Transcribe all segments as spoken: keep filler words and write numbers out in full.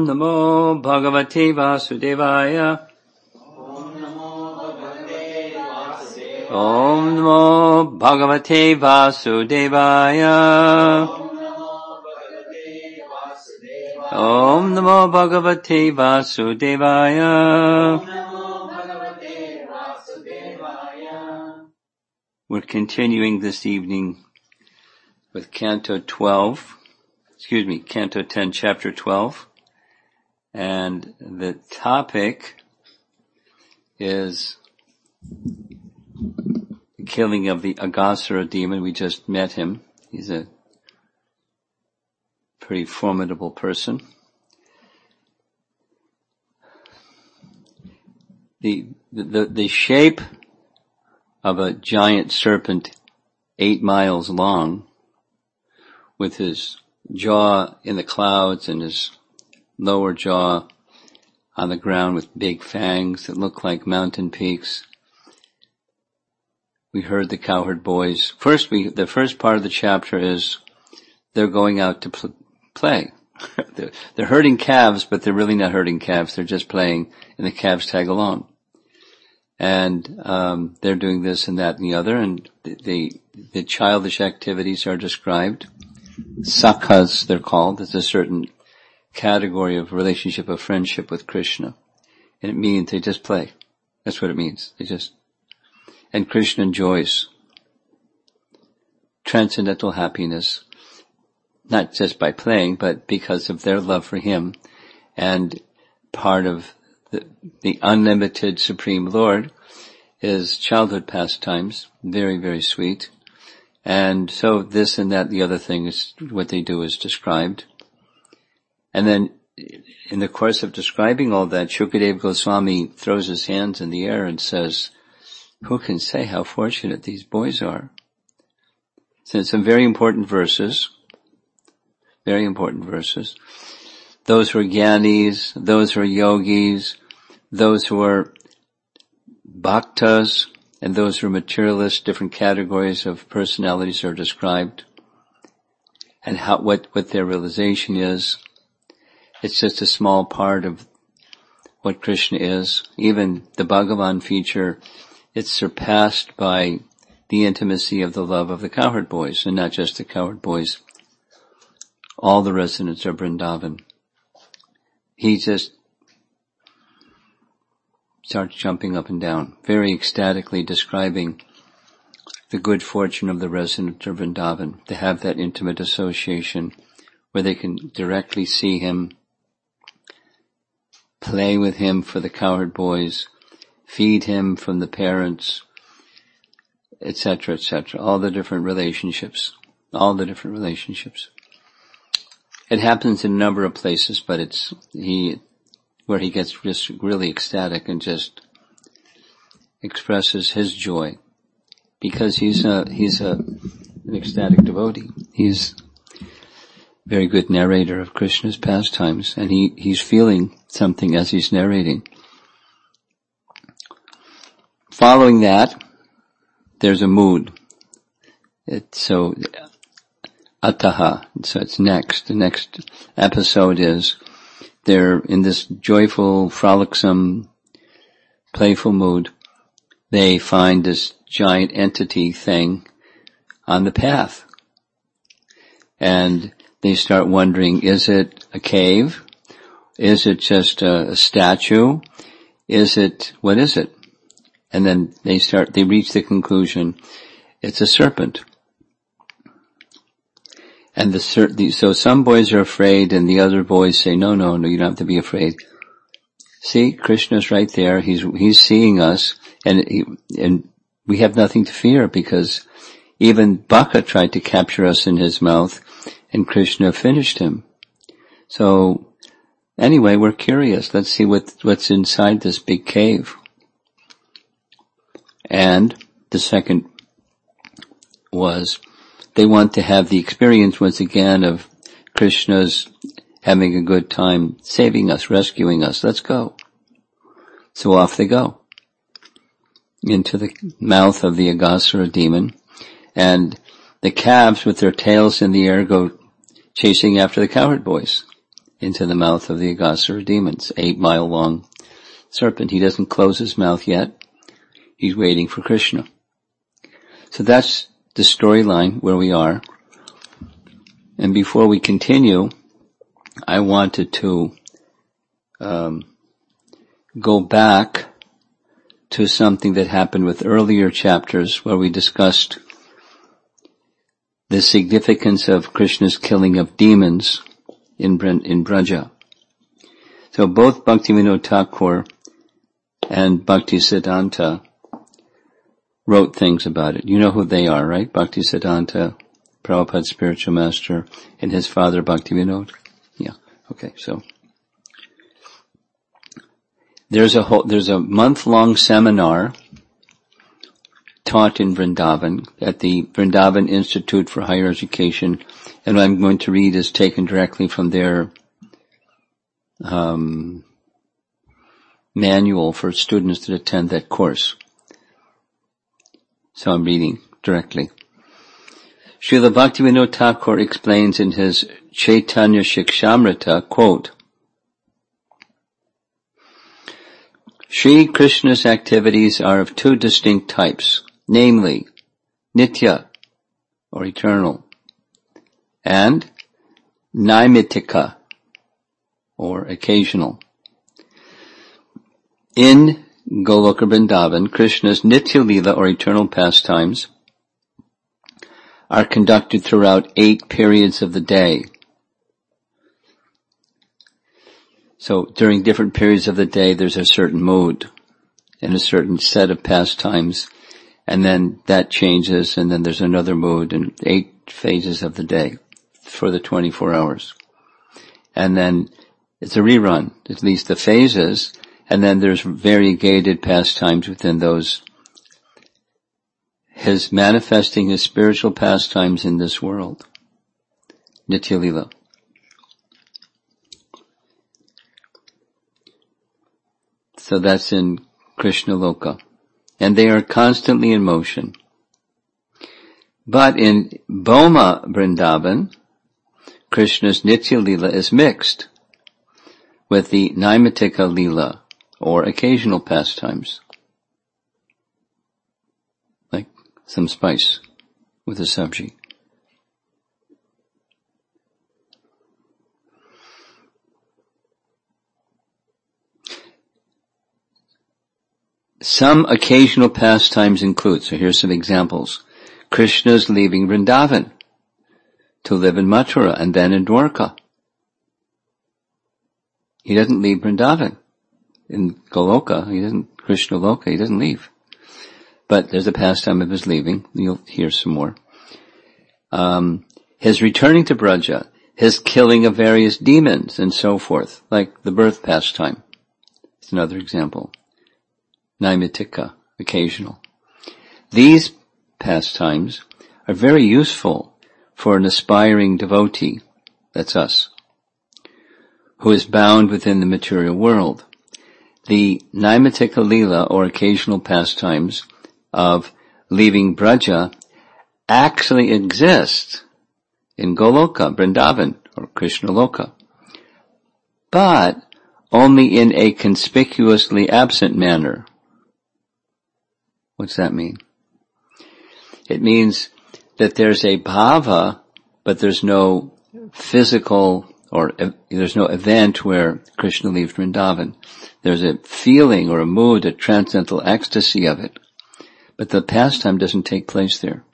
Namo Bhagavate Vasudevaya. Om Namo Bhagavate Vasudevaya. Om Namo Bhagavate Vasudevaya. We're continuing this evening with Canto twelve, excuse me, Canto ten, Chapter twelve, and the topic is the killing of the Aghasura demon. We just met him. He's a pretty formidable person. The, the, the shape of a giant serpent eight miles long, with his jaw in the clouds and his lower jaw on the ground with big fangs that look like mountain peaks. We heard the cowherd boys. First, we, the first part of the chapter is they're going out to pl- play. they're, they're herding calves, but they're really not herding calves. They're just playing, and the calves tag along. And um they're doing this and that and the other, and the, the, the childish activities are described. Sakhas, they're called. It's a certain category of relationship of friendship with Krishna. And it means they just play. That's what it means. They just, and Krishna enjoys transcendental happiness, not just by playing, but because of their love for him. And part of the, the unlimited Supreme Lord is childhood pastimes, very, very sweet. And so this and that, the other thing is what they do is described. And then in the course of describing all that, Shukadeva Goswami throws his hands in the air and says, who can say how fortunate these boys are? So it's some very important verses, very important verses. Those who are jnanis, those who are yogis, those who are bhaktas, and those who are materialists, different categories of personalities are described, and how, what, what their realization is. It's just a small part of what Krishna is. Even the Bhagavan feature, it's surpassed by the intimacy of the love of the cowherd boys, and not just the cowherd boys, all the residents of Vrindavan. He just starts jumping up and down, very ecstatically describing the good fortune of the residents of Vrindavan to have that intimate association where they can directly see him, play with him for the cowherd boys, feed him from the parents, et cetera, et cetera. All the different relationships, all the different relationships. It happens in a number of places, but it's he where he gets just really ecstatic and just expresses his joy, because he's a he's a an ecstatic devotee. He's a very good narrator of Krishna's pastimes, and he he's feeling something as he's narrating. Following that, there's a mood. It's so Ataha, so it's next. The next episode is they're in this joyful, frolicsome, playful mood. They find this giant entity thing on the path. And they start wondering, is it a cave? Is it just a, a statue? Is it, what is it? And then they start, they reach the conclusion, it's a serpent. And the, the, so some boys are afraid and the other boys say, no, no, no, you don't have to be afraid. See, Krishna's right there. He's, he's seeing us, and he, and we have nothing to fear, because even Baka tried to capture us in his mouth and Krishna finished him. So anyway, we're curious. Let's see what, what's inside this big cave. And the second was, they want to have the experience once again of Krishna's having a good time saving us, rescuing us. Let's go. So off they go into the mouth of the Aghasura demon, and the calves with their tails in the air go chasing after the cowherd boys. into the mouth of the Aghasura demons, eight mile long serpent. He doesn't close his mouth yet. He's waiting for Krishna. So that's the storyline where we are. And before we continue, I wanted to um, go back to something that happened with earlier chapters where we discussed the significance of Krishna's killing of demons in, in Braja. So both Bhaktivinoda Thakur and Bhaktisiddhanta wrote things about it. You know who they are, right? Bhaktisiddhanta, Prabhupada's spiritual master, and his father Bhaktivinoda. Yeah. Okay. So there's a whole, there's a month-long seminar taught in Vrindavan at the Vrindavan Institute for Higher Education, and what I'm going to read is taken directly from their um, manual for students that attend that course. So I'm reading directly. Srila Bhaktivinoda Thakur explains in his Chaitanya Shikshamrita, quote, Sri Krishna's activities are of two distinct types, namely, Nitya, or eternal, and Naimitika, or occasional. In Goloka Vrindavan, Krishna's Nitya Leela, or eternal pastimes, are conducted throughout eight periods of the day. So during different periods of the day, there's a certain mood and a certain set of pastimes, and then that changes, and then there's another mood, and eight phases of the day for the twenty-four hours. And then it's a rerun, at least the phases, and then there's variegated pastimes within those. His manifesting his spiritual pastimes in this world. Nitya Leela. So that's in Krishna Loka. And they are constantly in motion. But in Bhoma Vrindavan, Krishna's Nitya Leela is mixed with the Naimitika Leela, or occasional pastimes. Like some spice with a sabji. Some occasional pastimes include, so here's some examples. Krishna's leaving Vrindavan to live in Mathura and then in Dwarka. He doesn't leave Vrindavan. In Goloka, he doesn't, Krishna Loka, he doesn't leave. But there's a pastime of his leaving. You'll hear some more. Um, his returning to Braja, his killing of various demons and so forth, like the birth pastime. It's another example. Naimitika, occasional. These pastimes are very useful for an aspiring devotee, that's us, who is bound within the material world. The Naimitika Leela, or occasional pastimes of leaving Braja, actually exist in Goloka, Vrindavan, or Krishna Loka, but only in a conspicuously absent manner. What's that mean? It means that there's a bhava, but there's no physical or uh, there's no event where Krishna leaves Vrindavan. There's a feeling or a mood, a transcendental ecstasy of it, but the pastime doesn't take place there.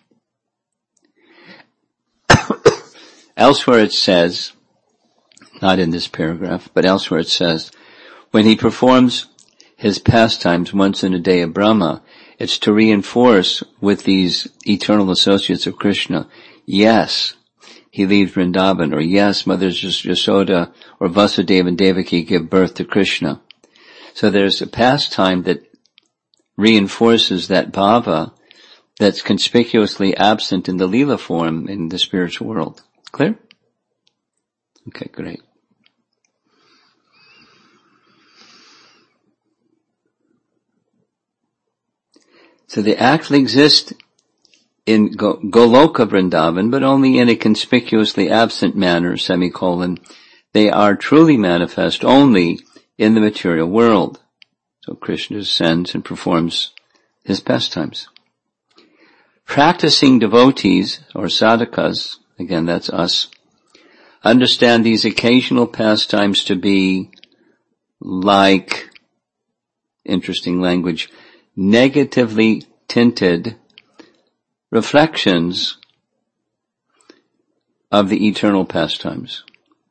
Elsewhere it says, not in this paragraph, but elsewhere it says, when he performs his pastimes once in a day of Brahma, it's to reinforce with these eternal associates of Krishna, yes, he leaves Vrindavan, or yes, Mother Yashoda or Vasudeva and Devaki give birth to Krishna. So there's a pastime that reinforces that bhava that's conspicuously absent in the Leela form in the spiritual world. Clear? Okay, great. So they actually exist in Goloka Vrindavan, but only in a conspicuously absent manner, semicolon, they are truly manifest only in the material world. So Krishna ascends and performs his pastimes. Practicing devotees, or sadhakas, again that's us, understand these occasional pastimes to be like, interesting language, negatively tinted reflections of the eternal pastimes.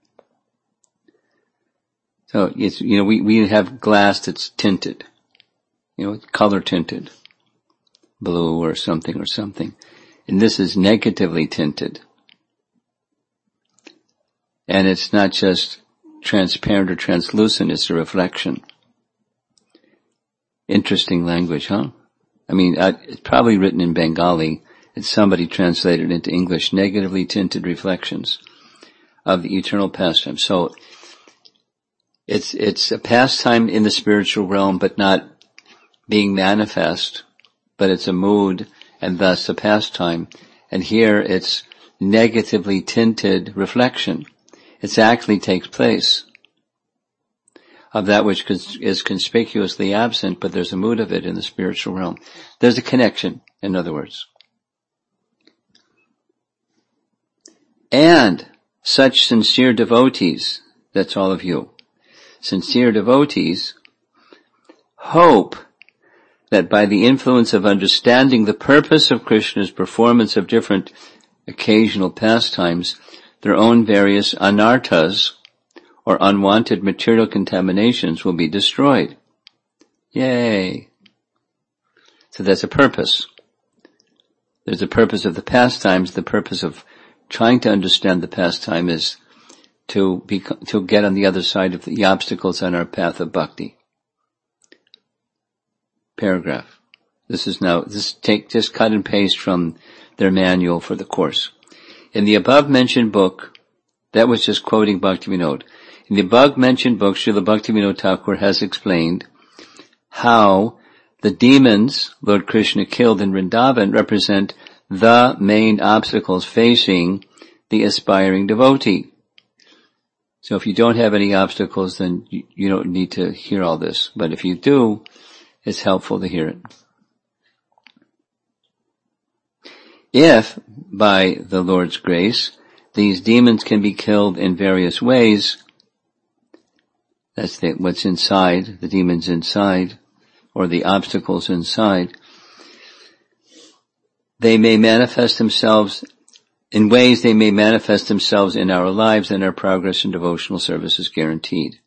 So it's, you know, we, we have glass that's tinted, you know, color tinted, blue or something or something. And this is negatively tinted. And it's not just transparent or translucent, it's a reflection. Interesting language, huh? I mean, uh, it's probably written in Bengali, and somebody translated it into English, negatively tinted reflections of the eternal pastime. So, it's, it's a pastime in the spiritual realm, but not being manifest, but it's a mood, and thus a pastime. And here it's negatively tinted reflection. It actually takes place of that which is conspicuously absent, but there's a mood of it in the spiritual realm. There's a connection, in other words. And such sincere devotees, that's all of you, sincere devotees, hope that by the influence of understanding the purpose of Krishna's performance of different occasional pastimes, their own various anarthas, or unwanted material contaminations, will be destroyed. Yay! So that's a purpose. There's a purpose of the pastimes. The purpose of trying to understand the pastime is to be, to get on the other side of the obstacles on our path of bhakti. Paragraph. This is now, this take, just cut and paste from their manual for the course. In the above mentioned book, that was just quoting Bhaktivinoda. In the above mentioned book, Srila Bhaktivinoda Thakur has explained how the demons Lord Krishna killed in Vrindavan represent the main obstacles facing the aspiring devotee. So if you don't have any obstacles, then you, you don't need to hear all this. But if you do, it's helpful to hear it. If, by the Lord's grace, these demons can be killed in various ways, that's the, what's inside, the demons inside, or the obstacles inside, they may manifest themselves in ways they may manifest themselves in our lives, and our progress in devotional service is guaranteed.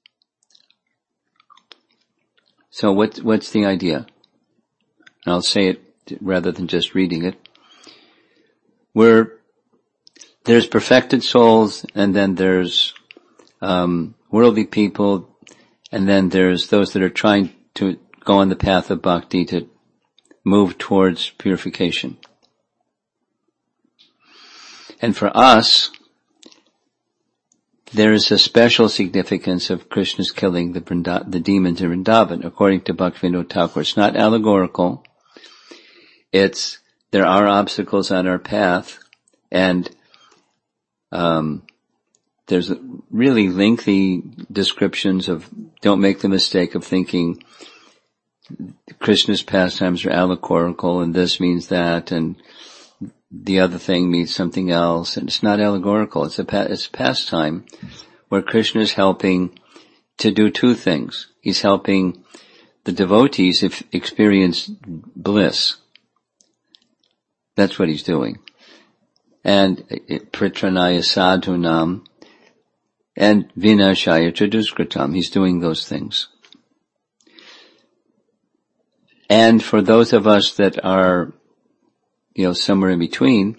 So what, what's the idea? And I'll say it rather than just reading it. We're, there's perfected souls, and then there's um, worldly people, and then there's those that are trying to go on the path of bhakti to move towards purification. And for us, there is a special significance of Krishna's killing the, Vrinda- the demons in Vrindavan, according to Bhaktivinoda Thakur. It's not allegorical. It's, there are obstacles on our path, and um, there's really lengthy descriptions of, don't make the mistake of thinking Krishna's pastimes are allegorical, and this means that, and the other thing means something else, and it's not allegorical. It's a, it's a pastime where Krishna is helping to do two things. He's helping the devotees if experience bliss. That's what he's doing. And pritranaya sadhunam and vinashaya chaduskritam. He's doing those things. And for those of us that are, you know, somewhere in between,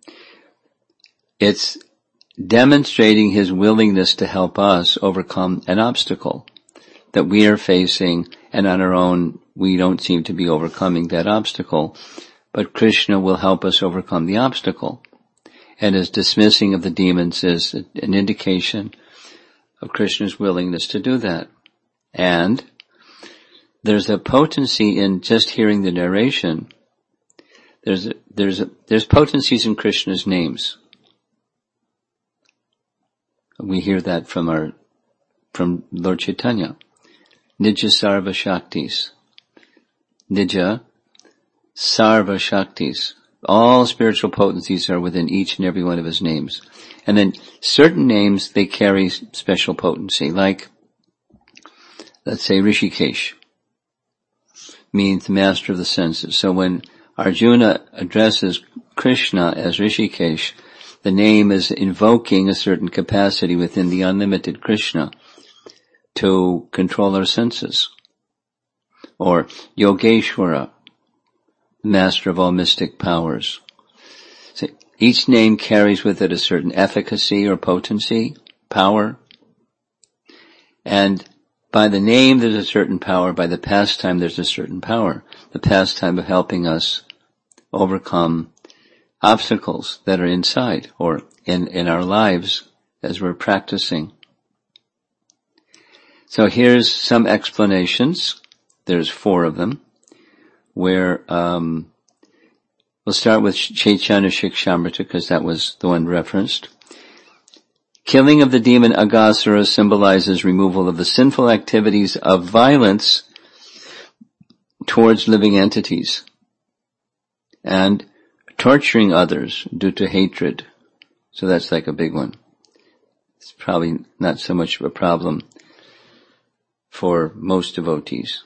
it's demonstrating his willingness to help us overcome an obstacle that we are facing, and on our own we don't seem to be overcoming that obstacle, but Krishna will help us overcome the obstacle. And his dismissing of the demons is an indication of Krishna's willingness to do that. And there's a potency in just hearing the narration. There's a, there's a, there's potencies in Krishna's names. We hear that from our, from Lord Chaitanya. Nija Sarva Shaktis. Nija Sarva Shaktis. All spiritual potencies are within each and every one of his names. And then certain names, they carry special potency, like, let's say Rishikesh means master of the senses. So when Arjuna addresses Krishna as Rishikesh, the name is invoking a certain capacity within the unlimited Krishna to control our senses. Or Yogeshwara, master of all mystic powers. So each name carries with it a certain efficacy or potency, power. And by the name there's a certain power, by the pastime there's a certain power. The pastime of helping us overcome obstacles that are inside or in, in our lives as we're practicing. So here's some explanations. There's four of them, where um we'll start with Chaitanya Shikshamrita, because that was the one referenced. Killing of the demon Aghasura symbolizes removal of the sinful activities of violence towards living entities and torturing others due to hatred. So that's like a big one. It's probably not so much of a problem for most devotees.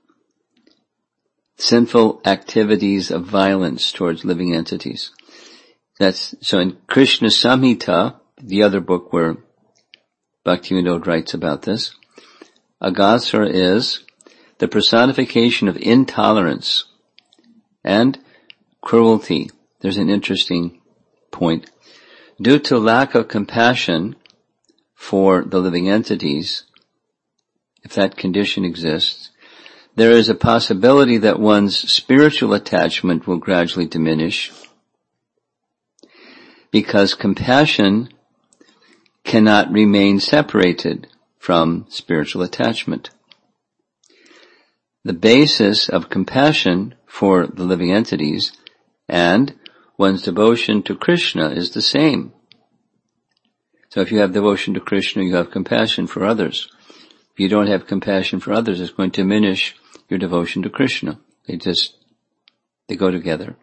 Sinful activities of violence towards living entities. That's, so in Krishna Samhita, the other book where Bhaktivinoda writes about this, Aghasura is the personification of intolerance and cruelty. There's an interesting point. Due to lack of compassion for the living entities, if that condition exists, there is a possibility that one's spiritual attachment will gradually diminish, because compassion cannot remain separated from spiritual attachment. The basis of compassion for the living entities and one's devotion to Krishna is the same. So if you have devotion to Krishna, you have compassion for others. If you don't have compassion for others, it's going to diminish your devotion to Krishna. They just, they go together.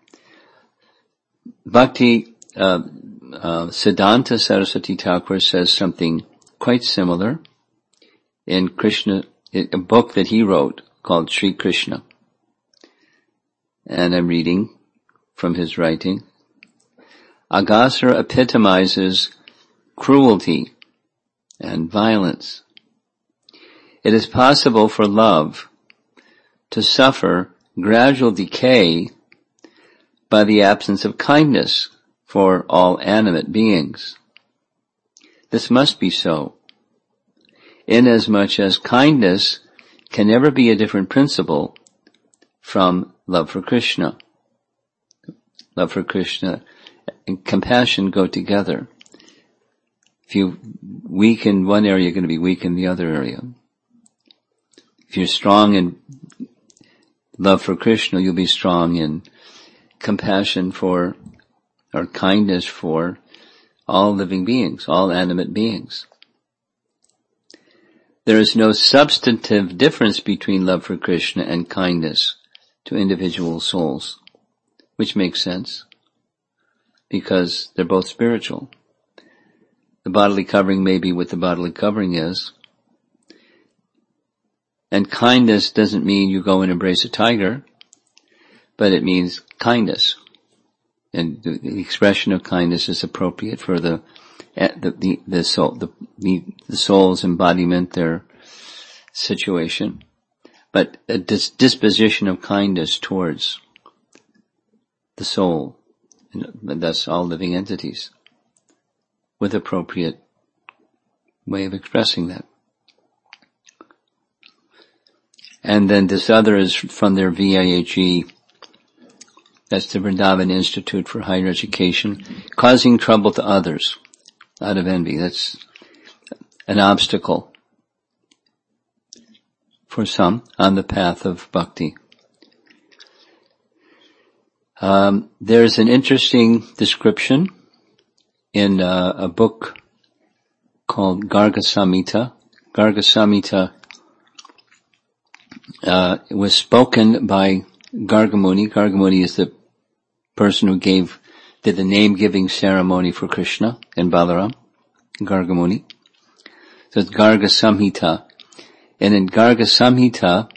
Bhakti, uh, uh, Siddhanta Saraswati Thakur says something quite similar in Krishna, a book that he wrote called Sri Krishna. And I'm reading from his writing. Aghasura epitomizes cruelty and violence. It is possible for love to suffer gradual decay by the absence of kindness for all animate beings. This must be so, inasmuch as kindness can never be a different principle from love for Krishna. Love for Krishna and compassion go together. If you weak in one area, you're going to be weak in the other area. If you're strong in love for Krishna, you'll be strong in compassion for, or kindness for, all living beings, all animate beings. There is no substantive difference between love for Krishna and kindness to individual souls, which makes sense, because they're both spiritual. The bodily covering may be what the bodily covering is, and kindness doesn't mean you go and embrace a tiger, but it means kindness. And the, the expression of kindness is appropriate for the the the, the soul, the, the the soul's embodiment, their situation. But a dis- disposition of kindness towards the soul, and thus all living entities, with appropriate way of expressing that. And then this other is from their V I H E, that's the Vrindavan Institute for Higher Education, causing trouble to others out of envy. That's an obstacle for some on the path of bhakti. Um, there's an interesting description in uh, a book called Garga Samhita. Garga Samhita uh, was spoken by Gargamuni. Gargamuni is the person who gave, did the name-giving ceremony for Krishna and Balaram. Gargamuni. So it's Garga Samhita. And in Garga Samhita,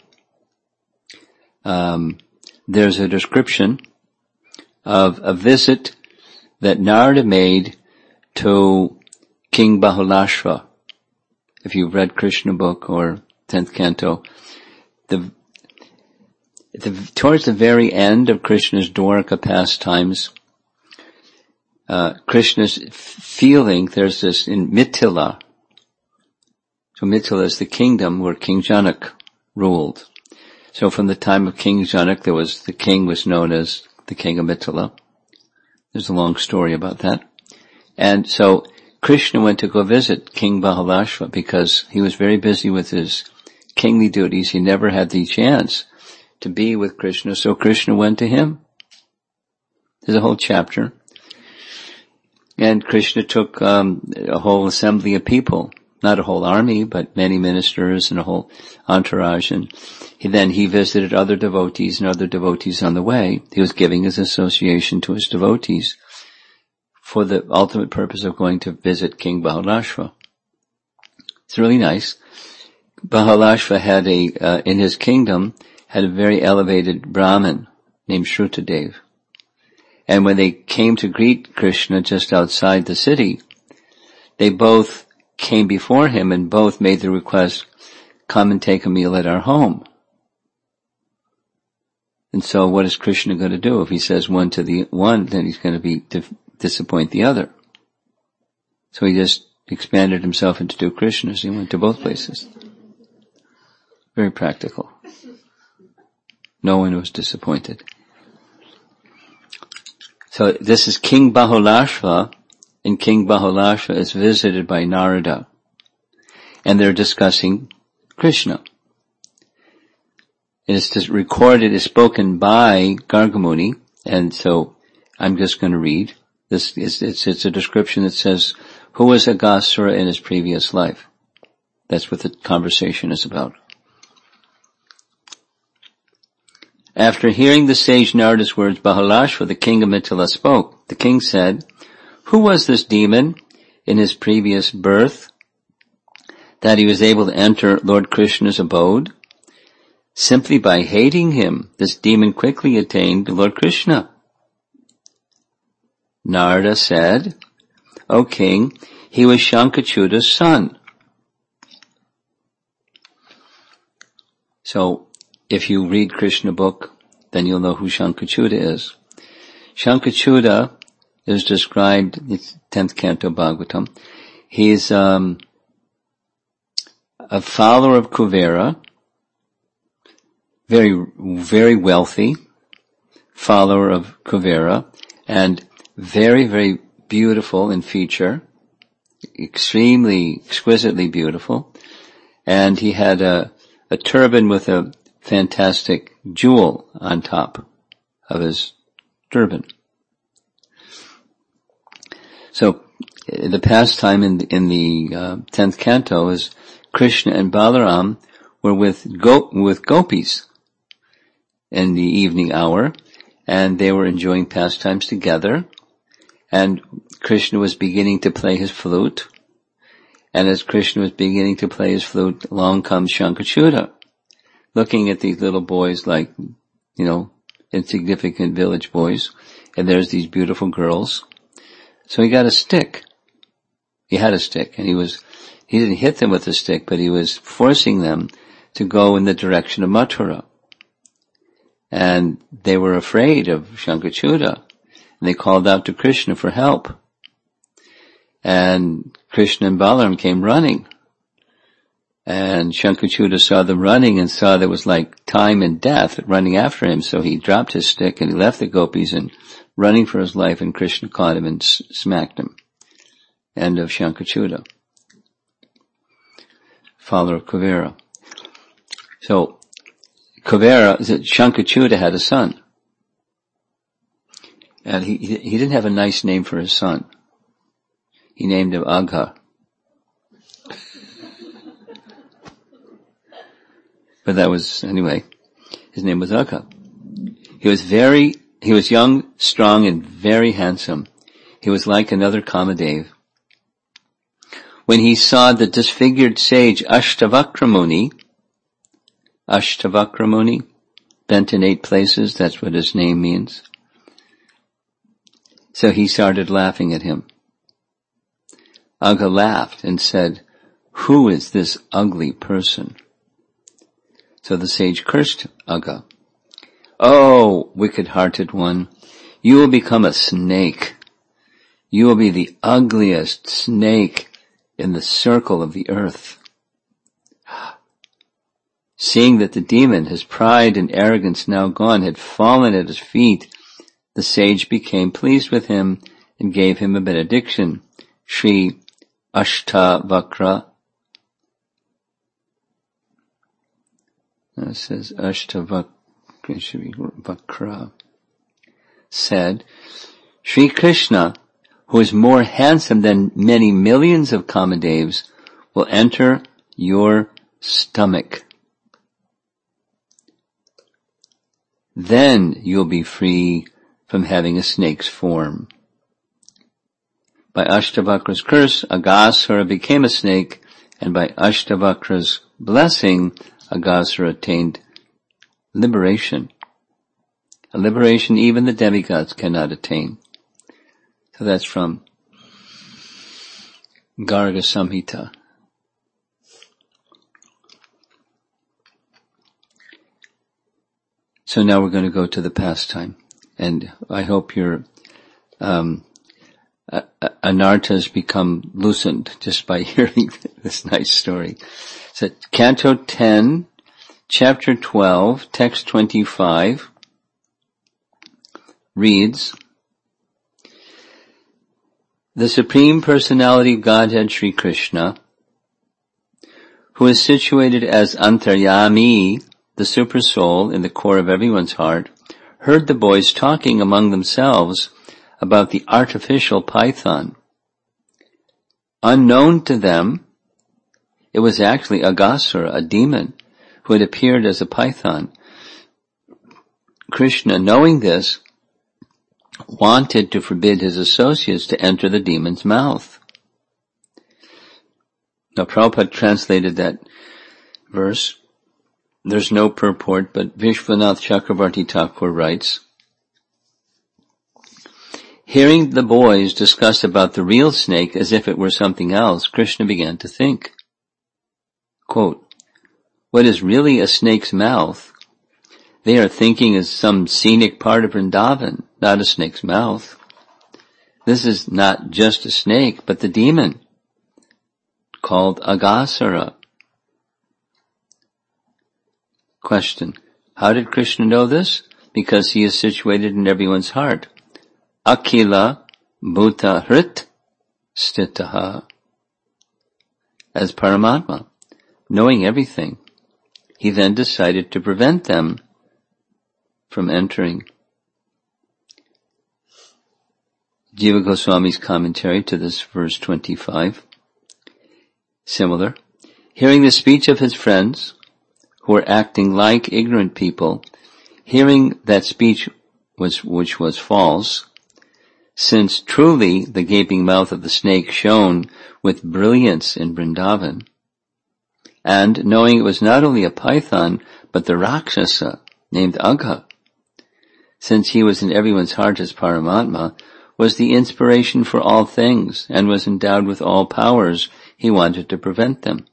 um, there's a description of a visit that Narada made to King Bahulashva. If you've read Krishna book or tenth canto, the, the towards the very end of Krishna's Dwarka pastimes, uh, Krishna's feeling, there's this in Mithila. So Mithila is the kingdom where King Janak ruled. So from the time of King Janak, there was, the king was known as the king of Mithila. There's a long story about that. And so Krishna went to go visit King Bahulashva because he was very busy with his kingly duties. He never had the chance to be with Krishna, so Krishna went to him. There's a whole chapter. And Krishna took um, a whole assembly of people, not a whole army, but many ministers and a whole entourage. And he, then he visited other devotees and other devotees on the way. He was giving his association to his devotees for the ultimate purpose of going to visit King Bahulashva. It's really nice. Bahulashva had a, uh, in his kingdom, had a very elevated Brahmin named Shrutadev. And when they came to greet Krishna just outside the city, they both came before him and both made the request, come and take a meal at our home. And so what is Krishna going to do? If he says one to the one, then he's going to be dif- disappoint the other. So he just expanded himself into two Krishnas. He went to both places. Very practical. No one was disappointed. So this is King Bahulashva, and King Bahulashva is visited by Narada. And they're discussing Krishna. It is just recorded, is spoken by Gargamuni, and so I'm just going to read. This is, it's, it's a description that says, who was Aghasura in his previous life? That's what the conversation is about. After hearing the sage Narada's words, Bahulashva, the king of Mithila, spoke. The king said, who was this demon in his previous birth that he was able to enter Lord Krishna's abode? Simply by hating him, this demon quickly attained Lord Krishna. Narada said, O king, he was Shankachuda's son. So, if you read Krishna book, then you'll know who Shankachuda is. Shankachuda is described in the tenth canto Bhagavatam. He's um, a follower of Kuvera, very, very wealthy follower of Kuvera, and very, very beautiful in feature, extremely, exquisitely beautiful. And he had a, a turban with a fantastic jewel on top of his turban. So the pastime in the, in the uh, tenth canto is Krishna and Balaram were with go, with gopis in the evening hour, and they were enjoying pastimes together. And Krishna was beginning to play his flute, and as Krishna was beginning to play his flute, along comes Shankachuda, looking at these little boys like, you know, insignificant village boys, and there's these beautiful girls. So he got a stick. He had a stick, and he was, he didn't hit them with a stick, but he was forcing them to go in the direction of Mathura. And they were afraid of Shankachuda, and they called out to Krishna for help. And Krishna and Balaram came running. And Shankachuda saw them running and saw there was like time and death running after him, so he dropped his stick and he left the gopis and running for his life, and Krishna caught him and s- smacked him. End of Shankachuda, follower of Kuvera. So, Kuvera, Shankachuda had a son. And he, he didn't have a nice name for his son. He named him Agha. But that was, anyway, his name was Agha. He was very, he was young, strong, and very handsome. He was like another Kamadev. When he saw the disfigured sage Ashtavakra Muni, Ashtavakra Muni, bent in eight places, that's what his name means. So he started laughing at him. Agha laughed and said, "Who is this ugly person?" So the sage cursed Agha. "Oh, wicked-hearted one, you will become a snake. You will be the ugliest snake in the circle of the earth." Seeing that the demon, his pride and arrogance now gone, had fallen at his feet, the sage became pleased with him and gave him a benediction. Sri Ashtavakra, it says Ashtavakra, said, "Sri Krishna, who is more handsome than many millions of Kamadevs, will enter your stomach. Then you'll be free from having a snake's form." By Ashtavakra's curse, Aghasura became a snake, and by Ashtavakra's blessing, Aghasura attained liberation. A liberation even the demigods cannot attain. So that's from Garga Samhita. So now we're going to go to the pastime, and I hope your um, uh, anartas become loosened just by hearing this nice story. So Canto ten, Chapter twelve, Text twenty-five reads, "The Supreme Personality of Godhead, Sri Krishna, who is situated as Antaryami, the super soul in the core of everyone's heart, heard the boys talking among themselves about the artificial python. Unknown to them, it was actually Aghasura, a demon, who had appeared as a python. Krishna, knowing this, wanted to forbid his associates to enter the demon's mouth." Now Prabhupada translated that verse. There's no purport, but Vishwanath Chakravarti Thakur writes, "Hearing the boys discuss about the real snake as if it were something else, Krishna began to think, quote, what is really a snake's mouth, they are thinking is some scenic part of Vrindavan, not a snake's mouth. This is not just a snake, but the demon, called Aghasura." Question: how did Krishna know this? Because he is situated in everyone's heart. Akila bhuta hrit stitaha. As Paramatma, knowing everything, he then decided to prevent them from entering. Jiva Goswami's commentary to this verse twenty-five. Similar. Hearing the speech of his friends, who were acting like ignorant people, hearing that speech was, which was false, since truly the gaping mouth of the snake shone with brilliance in Vrindavan, and knowing it was not only a python, but the Rakshasa named Agha, since he was in everyone's heart as Paramatma, was the inspiration for all things, and was endowed with all powers, he wanted to prevent them.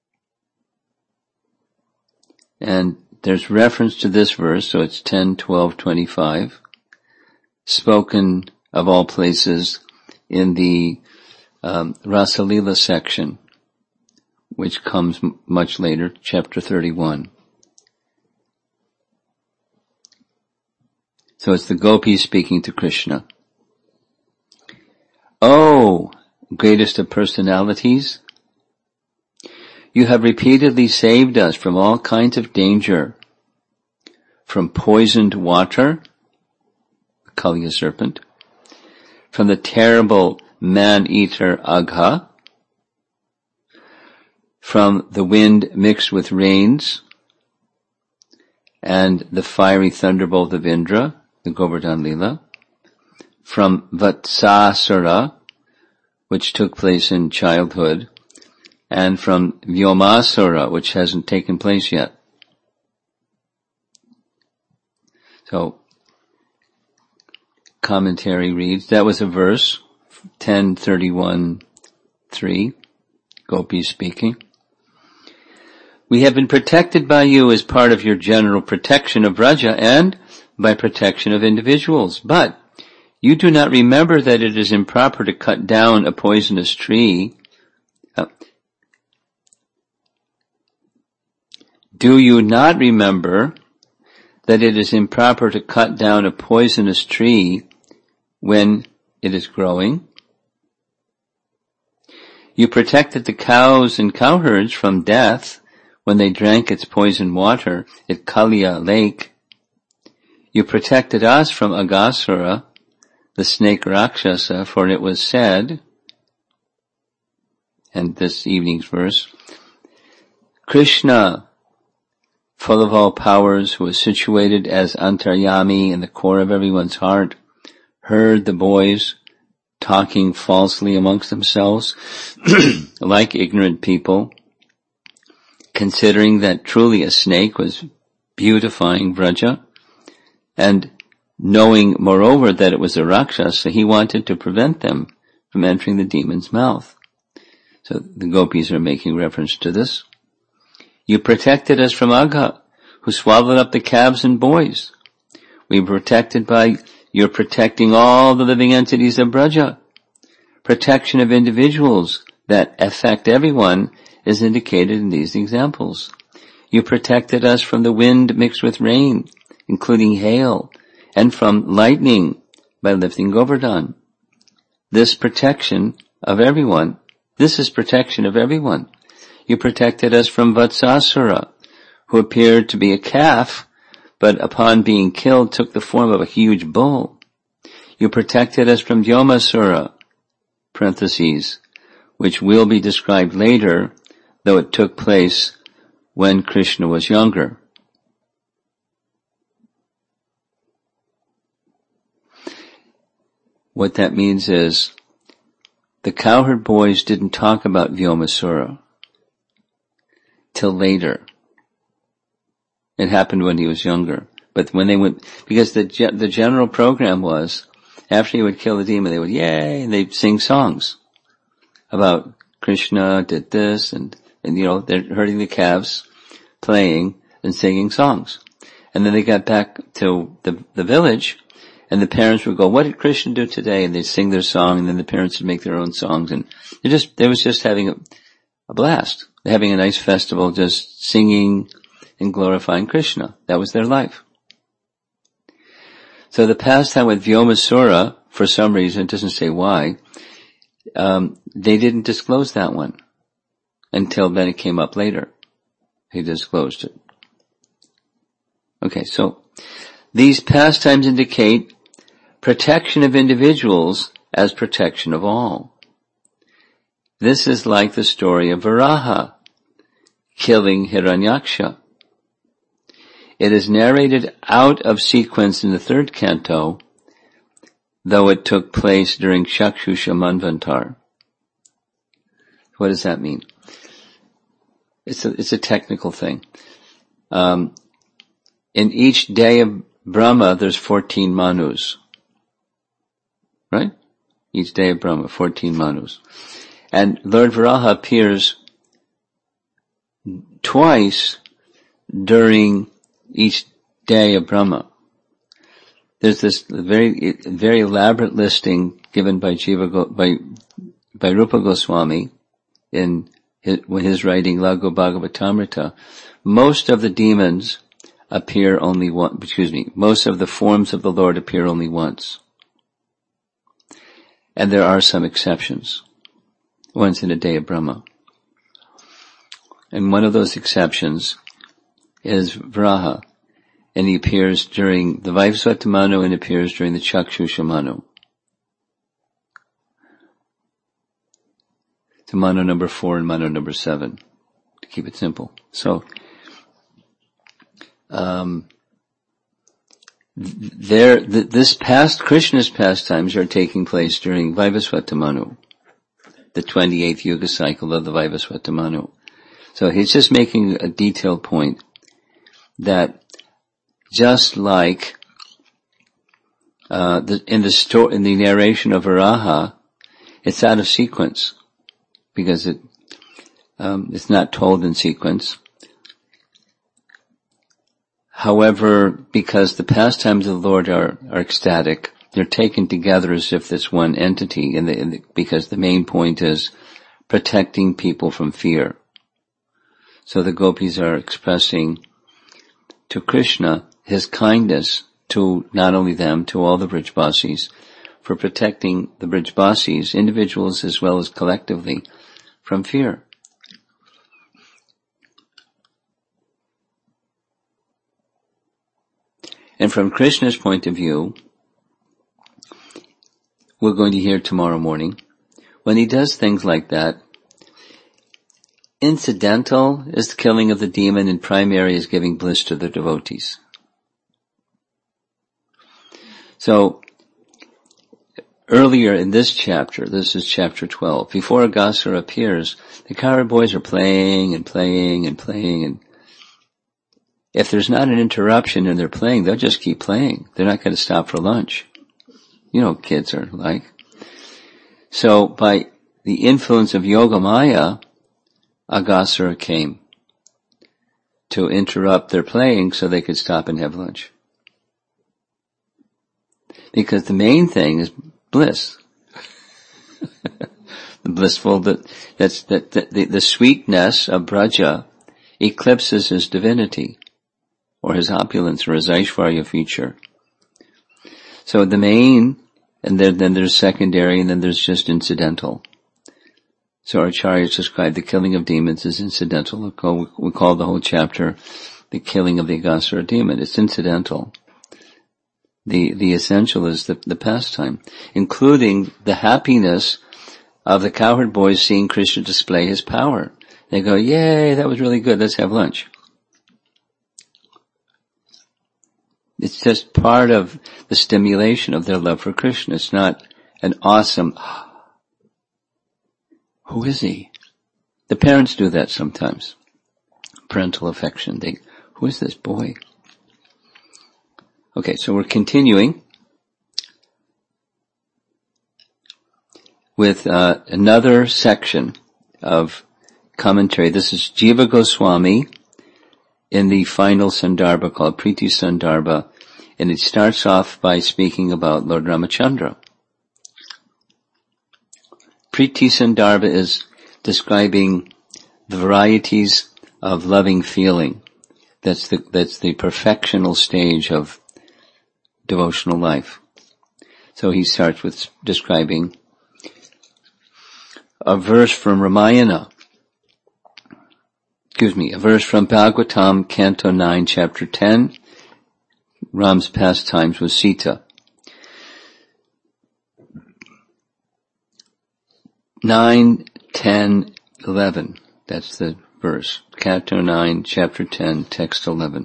And there's reference to this verse, so it's ten, twelve, twenty-five, spoken of all places in the um, Rasalila section, which comes m- much later, chapter thirty-one. So it's the gopis speaking to Krishna. "Oh, greatest of personalities, you have repeatedly saved us from all kinds of danger, from poisoned water, Kaliya serpent, from the terrible man-eater Agha, from the wind mixed with rains, and the fiery thunderbolt of Indra, the Govardhan Lila, from Vatsasura, which took place in childhood, and from Vyomasura, which hasn't taken place yet. So, commentary reads, that was a verse, ten thirty-one three, Gopi speaking. We have been protected by you as part of your general protection of Vraja and by protection of individuals, but you do not remember that it is improper to cut down a poisonous tree. Uh, do you not remember that it is improper to cut down a poisonous tree when it is growing? You protected the cows and cowherds from death when they drank its poisoned water at Kaliya lake. You protected us from Aghasura, the snake Rakshasa, for it was said, and this evening's verse, Krishna, full of all powers, who was situated as Antaryami in the core of everyone's heart, heard the boys talking falsely amongst themselves, like ignorant people, considering that truly a snake was beautifying Vraja, and knowing moreover that it was a Rakshasa, he wanted to prevent them from entering the demon's mouth. So the gopis are making reference to this. You protected us from Agha, who swallowed up the calves and boys. We were protected by your protecting all the living entities of Braja. Protection of individuals that affect everyone is indicated in these examples. You protected us from the wind mixed with rain, including hail, and from lightning by lifting Govardhan. This protection of everyone, this is protection of everyone. You protected us from Vatsasura, who appeared to be a calf, but upon being killed took the form of a huge bull. You protected us from Vyomasura, parentheses, which will be described later, though it took place when Krishna was younger. What that means is, the cowherd boys didn't talk about Vyomasura till later. It happened when he was younger. But when they went, because the the general program was, after he would kill the demon, they would, yay, and they'd sing songs about Krishna did this, and, and you know, they're herding the calves, playing and singing songs. And then they got back to the, the village, and the parents would go, what did Krishna do today? And they'd sing their song, and then the parents would make their own songs, and they just, they was just having a, a blast. They're having a nice festival, just singing and glorifying Krishna. That was their life. So the pastime with Vyomasura, for some reason, it doesn't say why, um, they didn't disclose that one until then it came up later. He disclosed it. Okay, so these pastimes indicate protection of individuals as protection of all. This is like the story of Varaha killing Hiranyaksha. It is narrated out of sequence in the third canto, though it took place during Chakshusha Manvantar. What does that mean? It's a, it's a technical thing. Um, in each day of Brahma, there's fourteen manus. Right? Each day of Brahma, fourteen manus. And Lord Varaha appears twice during each day of Brahma. There's this very, very elaborate listing given by Jiva, by, by Rupa Goswami in his, when his writing Laghu Bhagavatamrita. Most of the demons appear only one, excuse me, most of the forms of the Lord appear only once. And there are some exceptions. Once in a day of Brahma. And one of those exceptions is Varaha. And he appears during the Vaivasvata Manu and appears during the Chakshusha Manu. To Manu number four and Manu number seven. To keep it simple. So, um, there, th- this past, Krishna's pastimes are taking place during Vaivasvata Manu, the twenty-eighth Yuga cycle of the Vaivasvata Manu. So he's just making a detailed point that just like uh, the, in the sto- in the narration of Varaha, it's out of sequence because it um, it's not told in sequence. However, because the pastimes of the Lord are, are ecstatic, they're taken together as if it's one entity, and, the, and the, because the main point is protecting people from fear. So the gopis are expressing to Krishna his kindness to not only them, to all the Brijbasis, for protecting the Brijbasis, individuals as well as collectively, from fear. And from Krishna's point of view, we're going to hear tomorrow morning, when he does things like that, incidental is the killing of the demon and primary is giving bliss to the devotees. So, earlier in this chapter, this is chapter twelve, before Aghasura appears, the cowherd boys are playing and playing and playing, and if there's not an interruption in their playing, they'll just keep playing. They're not going to stop for lunch. You know what kids are like. So by the influence of Yogamaya, Aghasura came to interrupt their playing so they could stop and have lunch. Because the main thing is bliss. The blissful, that, that's, that, that the, the sweetness of Braja eclipses his divinity, or his opulence, or his Aishvarya feature. So the main, and then, then there's secondary, and then there's just incidental. So our acharyas describe the killing of demons as incidental. We call, we call the whole chapter the killing of the Aghasura demon. It's incidental. The, the essential is the, the pastime, including the happiness of the cowherd boys seeing Krishna display his power. They go, yay, that was really good, let's have lunch. It's just part of the stimulation of their love for Krishna. It's not an awesome, who is he? The parents do that sometimes. Parental affection. They, who is this boy? Okay, so we're continuing with uh, another section of commentary. This is Jiva Goswami in the final Sandarbha called Priti Sandarbha, and it starts off by speaking about Lord Ramachandra. Priti Sandarbha is describing the varieties of loving feeling. That's the, that's the perfectional stage of devotional life. So he starts with describing a verse from Ramayana. Excuse me, a verse from Bhagavatam, Canto nine, Chapter ten, Ram's pastimes with Sita. nine, ten, eleven. That's the verse. Canto nine, Chapter ten, Text eleven.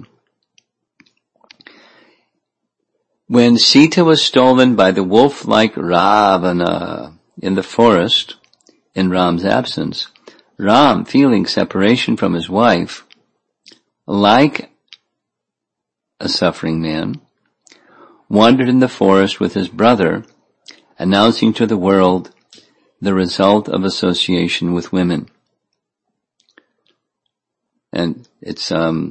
When Sita was stolen by the wolf-like Ravana in the forest, in Ram's absence, Ram, feeling separation from his wife, like a suffering man, wandered in the forest with his brother, announcing to the world the result of association with women. And it's, um,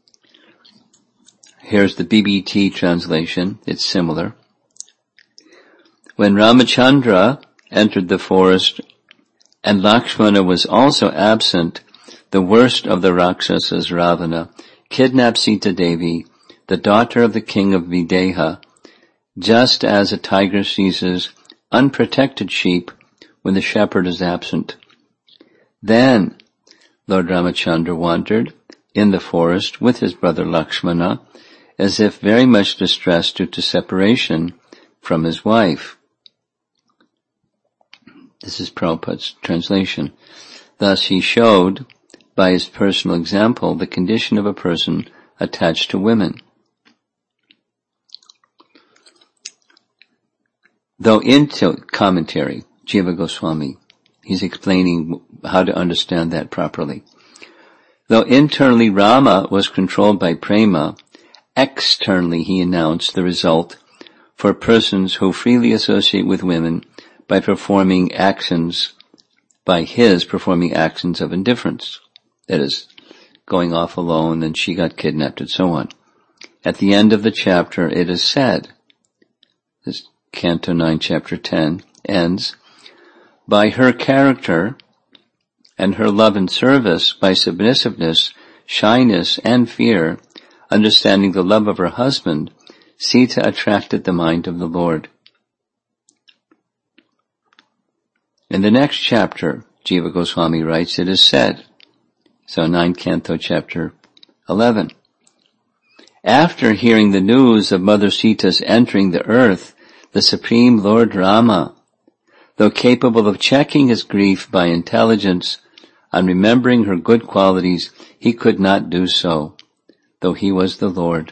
here's the B B T translation. It's similar. When Ramachandra entered the forest and Lakshmana was also absent, the worst of the Rakshasas, Ravana, kidnapped Sita Devi, the daughter of the king of Videha, just as a tiger seizes unprotected sheep when the shepherd is absent. Then Lord Ramachandra wandered in the forest with his brother Lakshmana, as if very much distressed due to separation from his wife. This is Prabhupada's translation. Thus he showed, by his personal example, the condition of a person attached to women. Though into commentary, Jiva Goswami, he's explaining how to understand that properly. Though internally Rama was controlled by prema, externally he announced the result for persons who freely associate with women by performing actions, by his performing actions of indifference. That is, going off alone and she got kidnapped and so on. At the end of the chapter it is said, this Canto nine, Chapter ten, ends, by her character and her love and service, by submissiveness, shyness, and fear, understanding the love of her husband, Sita attracted the mind of the Lord. In the next chapter, Jiva Goswami writes, it is said, so nine Canto, Chapter eleven, after hearing the news of Mother Sita's entering the earth, the Supreme Lord Rama, though capable of checking his grief by intelligence, on remembering her good qualities, he could not do so, though he was the Lord.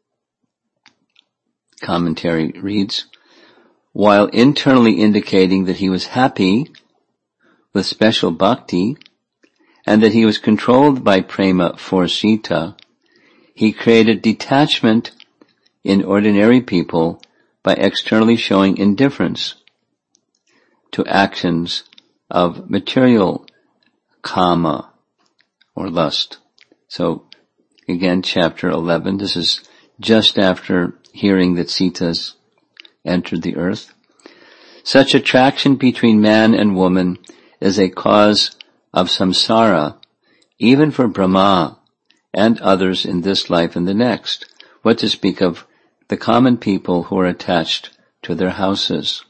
Commentary reads, while internally indicating that he was happy with special bhakti, and that he was controlled by prema for Sita, he created detachment in ordinary people by externally showing indifference to actions of material kama or lust. So again, chapter eleven, this is just after hearing that Sita's entered the earth. Such attraction between man and woman is a cause of samsara, even for Brahma and others in this life and the next. What to speak of the common people who are attached to their houses.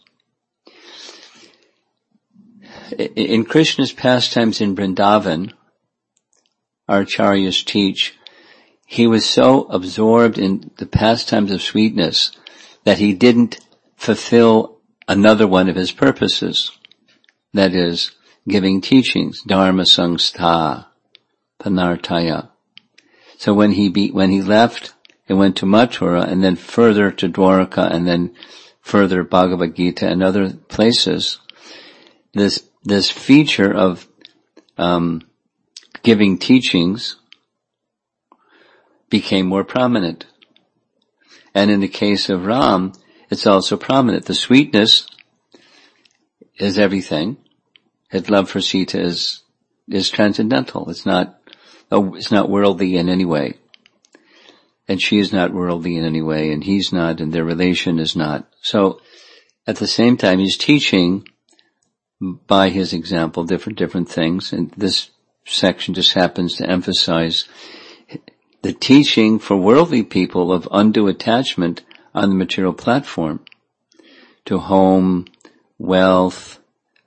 In Krishna's pastimes in Vrindavan, our acharyas teach, he was so absorbed in the pastimes of sweetness that he didn't fulfill another one of his purposes. That is, giving teachings, dharma sangstha, panartaya. So when he be, when he left and went to Mathura and then further to Dwarka and then further Bhagavad Gita and other places, this this feature of um giving teachings became more prominent. And in the case of Ram, it's also prominent. The sweetness is everything. His love for Sita is is transcendental. It's not oh, it's not worldly in any way. And she is not worldly in any way, and he's not, and their relation is not. So, at the same time, he's teaching by his example different, different things, and this section just happens to emphasize the teaching for worldly people of undue attachment on the material platform to home, wealth,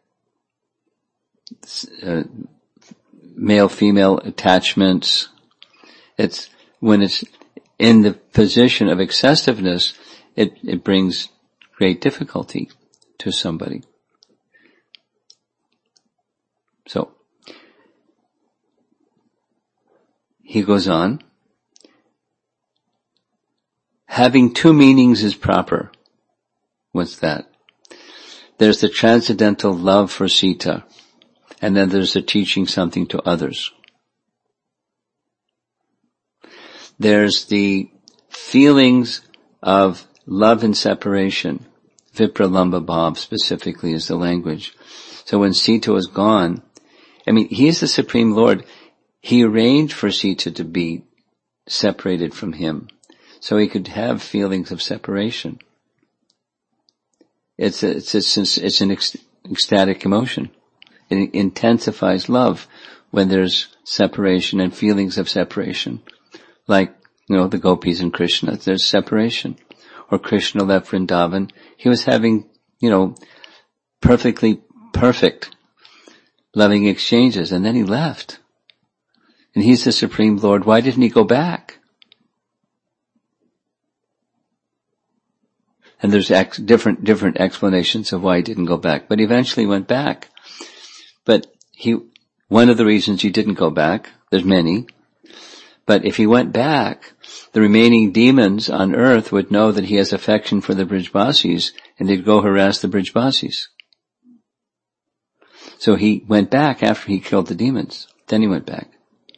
uh, male-female attachments. It's, when it's in the position of excessiveness, it, it brings great difficulty to somebody. So, he goes on, having two meanings is proper. What's that? There's the transcendental love for Sita, and then there's the teaching something to others. There's the feelings of love and separation. Vipralambha bhav specifically is the language. So when Sita was gone, I mean, he is the Supreme Lord. He arranged for Sita to be separated from him, so he could have feelings of separation. It's a, it's a, it's an ecstatic emotion. It intensifies love when there's separation and feelings of separation. Like, you know, the gopis and Krishna, there's separation. Or Krishna left Vrindavan, he was having, you know, perfectly perfect loving exchanges, and then he left. And he's the Supreme Lord, why didn't he go back? And there's ex- different, different explanations of why he didn't go back, but he eventually went back. But he, one of the reasons he didn't go back, there's many, But if he went back, the remaining demons on earth would know that he has affection for the Brijbasis, and they'd go harass the Brijbasis. So he went back after he killed the demons. Then he went back.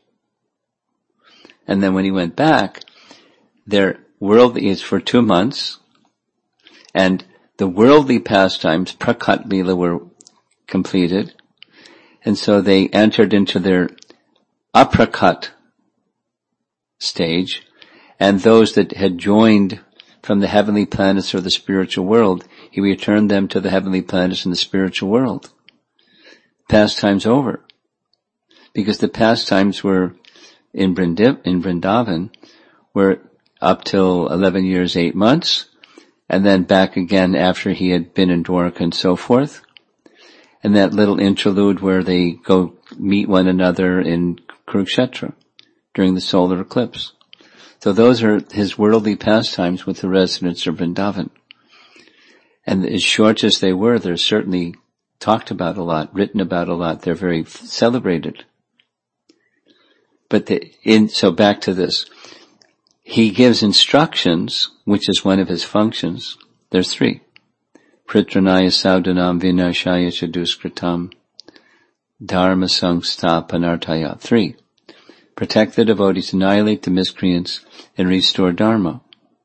And then when he went back, their worldly is for two months, and the worldly pastimes, Prakat Lila, were completed, and so they entered into their Aprakat stage, and those that had joined from the heavenly planets or the spiritual world, he returned them to the heavenly planets and the spiritual world. Pastimes over. Because the pastimes were in Vrindav- in Vrindavan were up till eleven years, eight months, and then back again after he had been in Dwarka and so forth. And that little interlude where they go meet one another in Kurukshetra during the solar eclipse. So those are his worldly pastimes with the residents of Vrindavan. And as short as they were, they're certainly talked about a lot, written about a lot. They're very celebrated. But the, in, so back to this. He gives instructions, which is one of his functions. There's three. Pritranaya Saudanam Vinashaya Chaduskritam Dharma Sangstapanartaya. Three. Protect the devotees, annihilate the miscreants, and restore Dharma.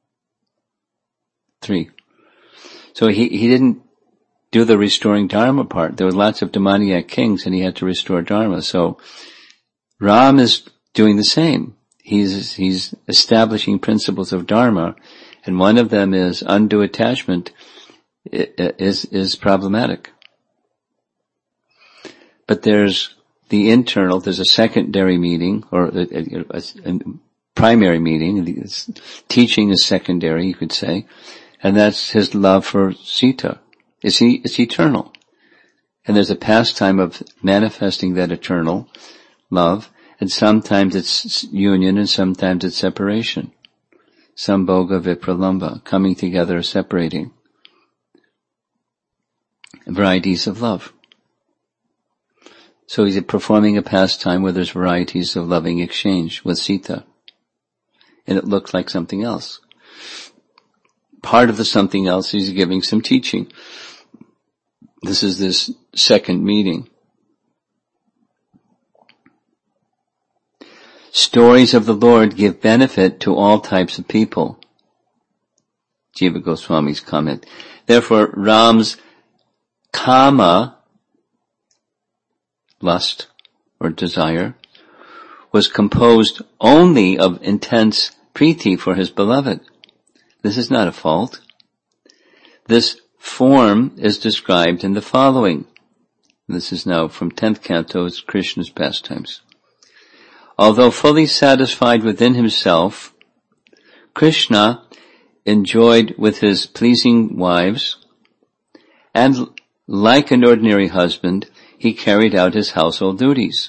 Three. So he, he didn't do the restoring Dharma part. There were lots of demoniac kings, and he had to restore Dharma. So Ram is doing the same. He's, he's establishing principles of Dharma, and one of them is undue attachment is, is problematic. But there's the internal, there's a secondary meaning, or a, a, a, a primary meaning. Teaching is secondary, you could say, and that's his love for Sita. It's, it's eternal. And there's a pastime of manifesting that eternal love, and sometimes it's union and sometimes it's separation. Sambhoga vipralamba, coming together, separating. Varieties of love. So he's performing a pastime where there's varieties of loving exchange with Sita. And it looks like something else. Part of the something else, he's giving some teaching. This is this second meeting. Stories of the Lord give benefit to all types of people. Jiva Goswami's comment. Therefore, Ram's kama, lust or desire, was composed only of intense priti for his beloved. This is not a fault. This form is described in the following. This is now from tenth canto, it's Krishna's pastimes. Although fully satisfied within himself, Krishna enjoyed with his pleasing wives, and like an ordinary husband, he carried out his household duties.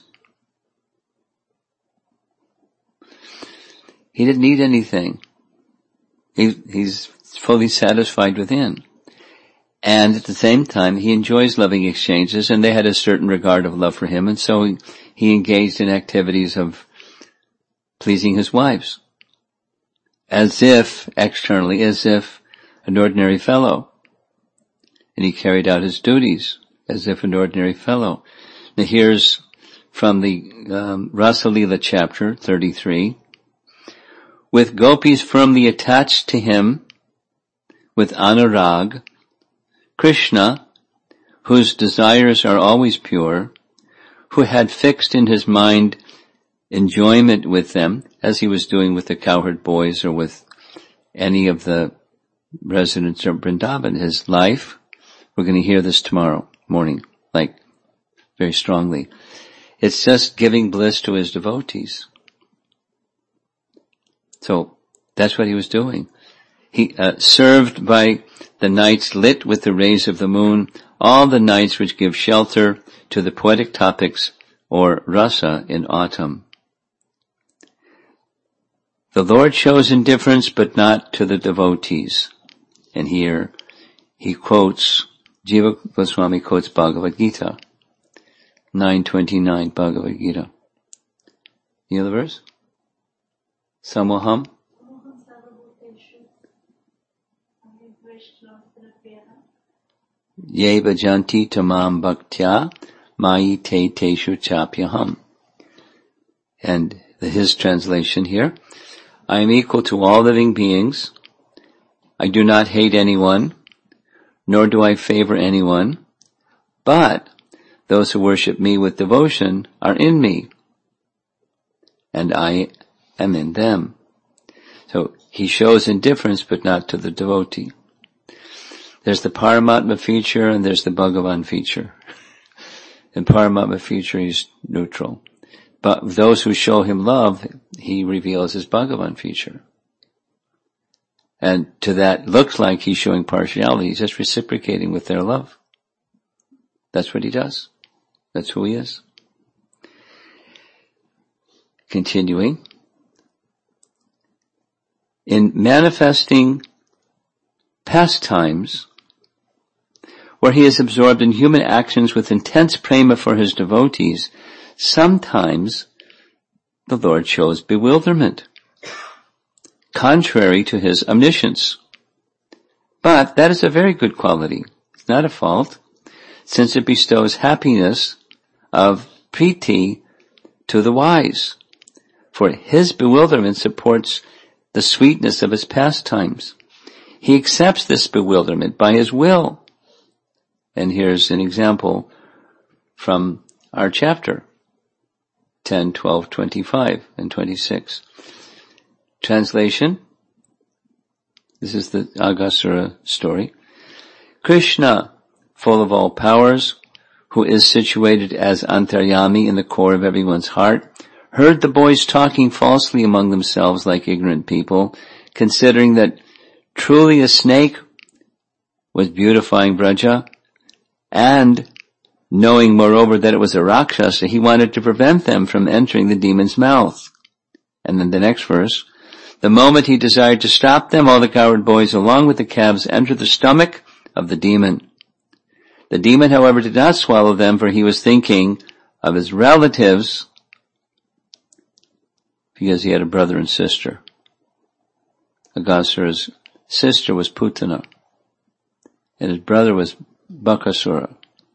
He didn't need anything. He, he's fully satisfied within. And at the same time, he enjoys loving exchanges, and they had a certain regard of love for him, and so he, he engaged in activities of pleasing his wives. As if, externally, as if an ordinary fellow. And he carried out his duties as if an ordinary fellow. Now here's from the um, Rasa Leela chapter thirty-three. With gopis firmly attached to him, with anurag, Krishna, whose desires are always pure, who had fixed in his mind enjoyment with them, as he was doing with the cowherd boys or with any of the residents of Vrindavan, his life, we're going to hear this tomorrow morning, like, very strongly. It's just giving bliss to his devotees. So, that's what he was doing. He, uh, served by the nights lit with the rays of the moon, all the nights which give shelter to the poetic topics or rasa in autumn. The Lord shows indifference, but not to the devotees. And here he quotes, Jiva Goswami quotes Bhagavad Gita, nine twenty-nine Bhagavad Gita. You know the verse? Samoham. Ye bhajanti tamam bhaktya mayi te teshu chapyaham. And his translation here, I am equal to all living beings. I do not hate anyone, nor do I favor anyone, but those who worship me with devotion are in me, and I am in them. So he shows indifference, but not to the devotee. There's the Paramatma feature and there's the Bhagavan feature. In Paramatma feature, he's neutral. But those who show him love, he reveals his Bhagavan feature. And to that, looks like he's showing partiality. He's just reciprocating with their love. That's what he does. That's who he is. Continuing. In manifesting pastimes, where he is absorbed in human actions with intense prema for his devotees, sometimes the Lord shows bewilderment, contrary to his omniscience. But that is a very good quality. It's not a fault, since it bestows happiness of priti to the wise. For his bewilderment supports the sweetness of his pastimes. He accepts this bewilderment by his will. And here's an example from our chapter, ten, twelve, twenty-five, and twenty-six. Translation. This is the Aghasura story. Krishna, full of all powers, who is situated as Antaryami in the core of everyone's heart, heard the boys talking falsely among themselves like ignorant people, considering that truly a snake was beautifying Braja, and knowing moreover that it was a Rakshasa, he wanted to prevent them from entering the demon's mouth. And then the next verse, the moment he desired to stop them, all the coward boys along with the calves entered the stomach of the demon. The demon, however, did not swallow them, for he was thinking of his relatives, because he had a brother and sister. Aghasura's sister was Putana, and his brother was Bakasura.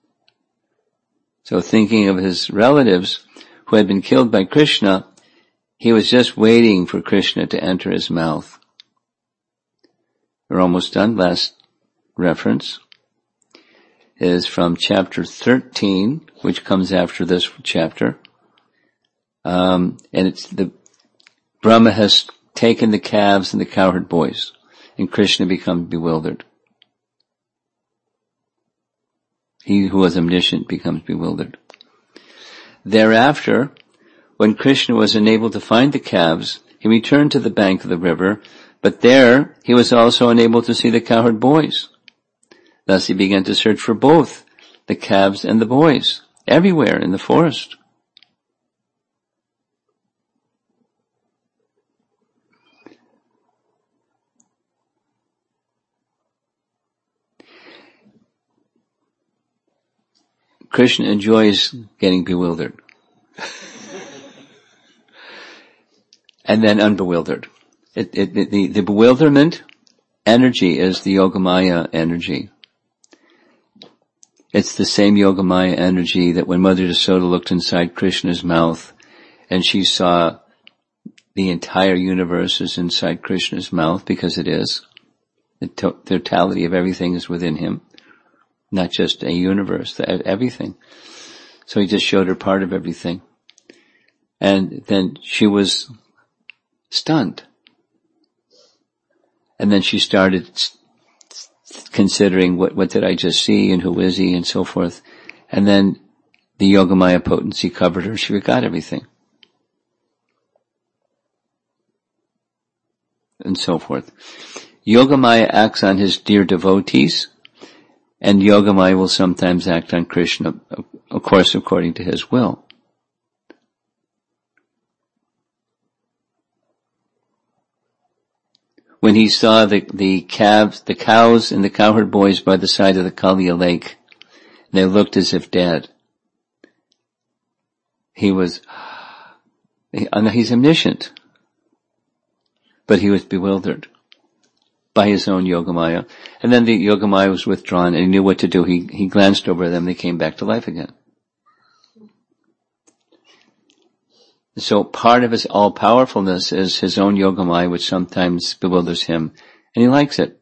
So thinking of his relatives who had been killed by Krishna, he was just waiting for Krishna to enter his mouth. We're almost done. Last reference is from chapter thirteen, which comes after this chapter. Um, and it's the, Brahma has taken the calves and the cowherd boys, and Krishna becomes bewildered. He who was omniscient becomes bewildered. Thereafter, when Krishna was unable to find the calves, he returned to the bank of the river, but there he was also unable to see the cowherd boys. Thus he began to search for both the calves and the boys, everywhere in the forest. Krishna enjoys getting bewildered. And then unbewildered. It, it, it, the, the bewilderment energy is the Yogamaya energy. It's the same Yogamaya energy that when Mother Yasoda looked inside Krishna's mouth and she saw the entire universe is inside Krishna's mouth, because it is. The to- totality of everything is within him. Not just a universe, everything. So he just showed her part of everything. And then she was stunned. And then she started considering what, what did I just see and who is he and so forth. And then the Yogamaya potency covered her. She forgot everything. And so forth. Yogamaya acts on his dear devotees, and Yogamaya will sometimes act on Krishna, of course, according to his will. When he saw the, the calves, the cows and the cowherd boys by the side of the Kaliya lake, they looked as if dead. He was, he, he's omniscient. but he was bewildered by his own Yogamaya. And then the Yogamaya was withdrawn and he knew what to do. He, he glanced over them, they came back to life again. So part of his all-powerfulness is his own Yogamaya, which sometimes bewilders him, and he likes it.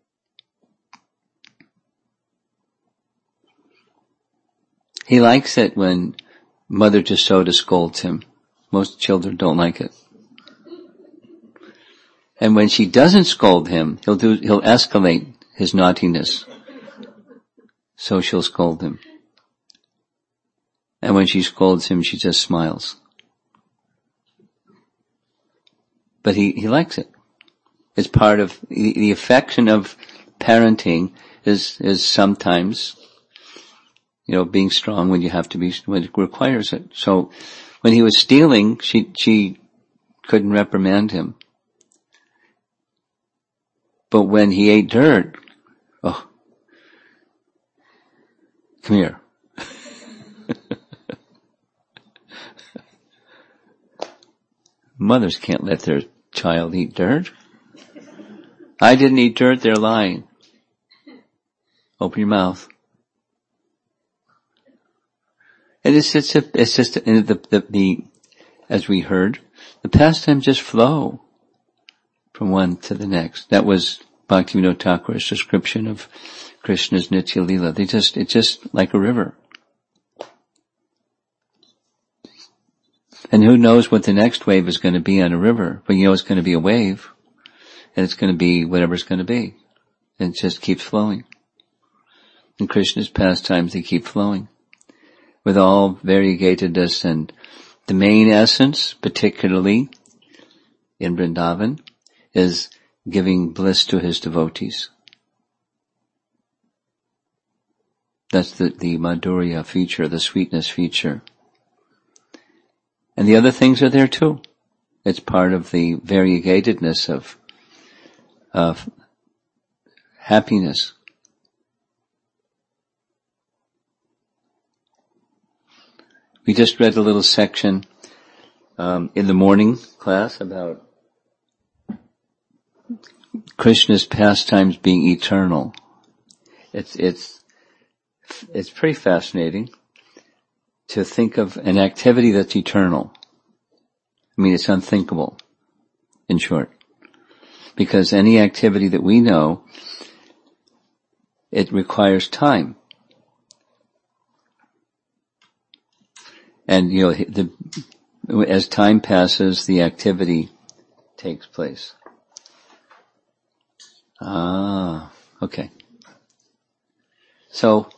He likes it when Mother Jasoda scolds him. Most children don't like it. And when she doesn't scold him, he'll do, he'll escalate his naughtiness. So she'll scold him. And when she scolds him, she just smiles. But he, he likes it. It's part of, the, the affection of parenting is, is sometimes, you know, being strong when you have to be, when it requires it. So, when he was stealing, she, she couldn't reprimand him. But when he ate dirt, oh, come here. Mothers can't let their child eat dirt. I didn't eat dirt, they're lying. Open your mouth. And it's just, it's just, the, the, the, as we heard, the pastimes just flow from one to the next. That was Bhaktivinoda Thakur's description of Krishna's Nitya Leela. They just, it's just like a river. And who knows what the next wave is going to be on a river, but you know it's going to be a wave, and it's going to be whatever it's going to be. And it just keeps flowing. In Krishna's pastimes, they keep flowing. With all variegatedness, and the main essence, particularly in Vrindavan, is giving bliss to his devotees. That's the, the Madhurya feature, the sweetness feature. And the other things are there too. It's part of the variegatedness of, of happiness. We just read a little section um, in the morning class about Krishna's pastimes being eternal. It's it's it's pretty fascinating to think of an activity that's eternal. I mean, it's unthinkable, in short, because any activity that we know, it requires time. And, you know, the, as time passes, the activity takes place. Ah, okay. So,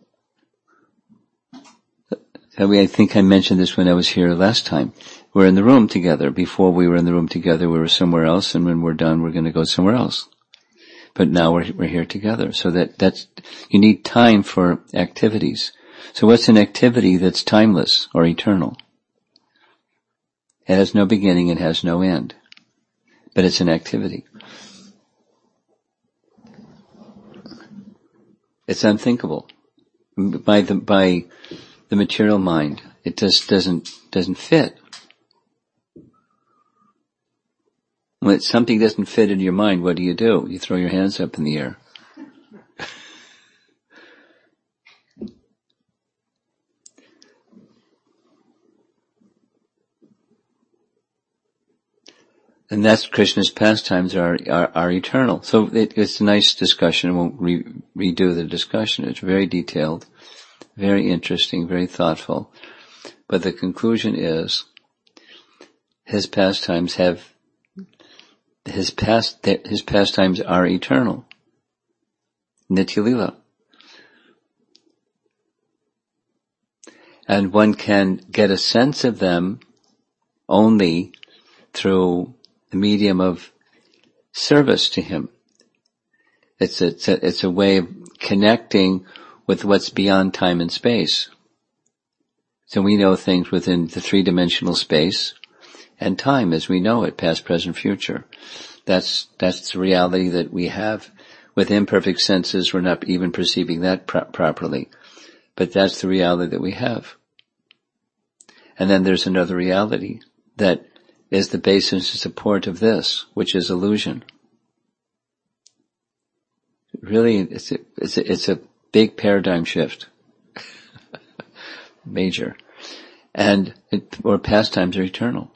I think I mentioned this when I was here last time. We're in the room together. Before we were in the room together, we were somewhere else, and when we're done, we're going to go somewhere else. But now we're, we're here together. So that, that's, you need time for activities. So what's an activity that's timeless or eternal? It has no beginning, it has no end. But it's an activity. It's unthinkable. By the, by the material mind, it just doesn't, doesn't fit. When something doesn't fit in your mind, what do you do? You throw your hands up in the air. And that's Krishna's pastimes are, are, are eternal. So it, it's a nice discussion. I won't re, redo the discussion. It's very detailed, very interesting, very thoughtful. But the conclusion is, his pastimes have, his past, his pastimes are eternal. Nitya Leela. And one can get a sense of them only through the medium of service to him. It's a, it's a, it's a way of connecting with what's beyond time and space. So we know things within the three-dimensional space and time as we know it, past, present, future. That's, that's the reality that we have. With imperfect senses, we're not even perceiving that pro- properly. But that's the reality that we have. And then there's another reality that is the basis and support of this, which is illusion. Really, it's a, it's a, it's a big paradigm shift. Major. And, it, or pastimes are eternal.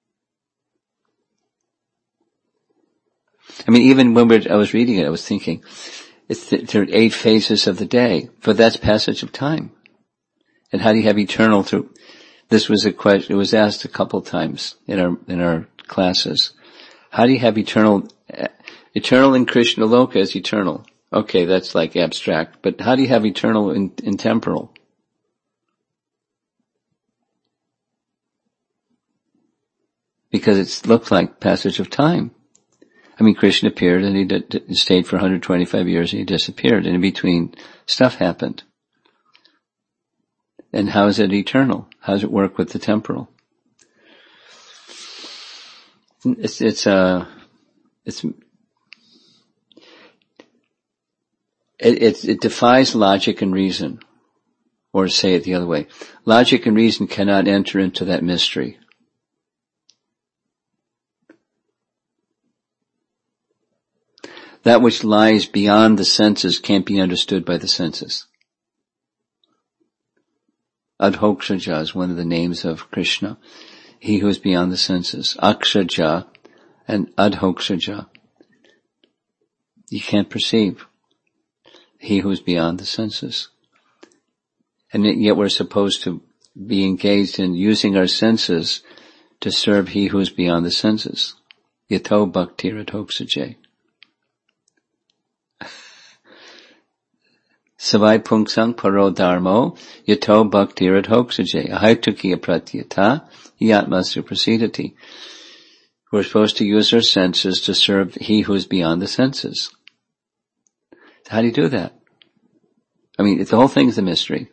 I mean, even when we're, I was reading it, I was thinking, it's the, there are eight phases of the day, but that's passage of time. And how do you have eternal through, this was a question, it was asked a couple times in our, in our classes. How do you have eternal, eternal in Krishna Loka is eternal. Okay, that's like abstract, but how do you have eternal in, in temporal? Because it looked like passage of time. I mean, Krishna appeared and he did, stayed for one hundred twenty-five years and he disappeared, and in between stuff happened. And how is it eternal? How does it work with the temporal? It's, it's, uh, it's, it, it, it defies logic and reason. Or say it the other way. Logic and reason cannot enter into that mystery. That which lies beyond the senses can't be understood by the senses. Adhokshaja is one of the names of Krishna. He who is beyond the senses. Akshaja and Adhokshaja. You can't perceive. He who is beyond the senses. And yet we're supposed to be engaged in using our senses to serve he who is beyond the senses. Yato bhakti radhokshaja. Savai punksang paro dharmo yato bhakti radhokshaja. Ahaitukiya pratyata yatma suprasidati. We're supposed to use our senses to serve he who is beyond the senses. How do you do that? I mean, the whole thing's a mystery.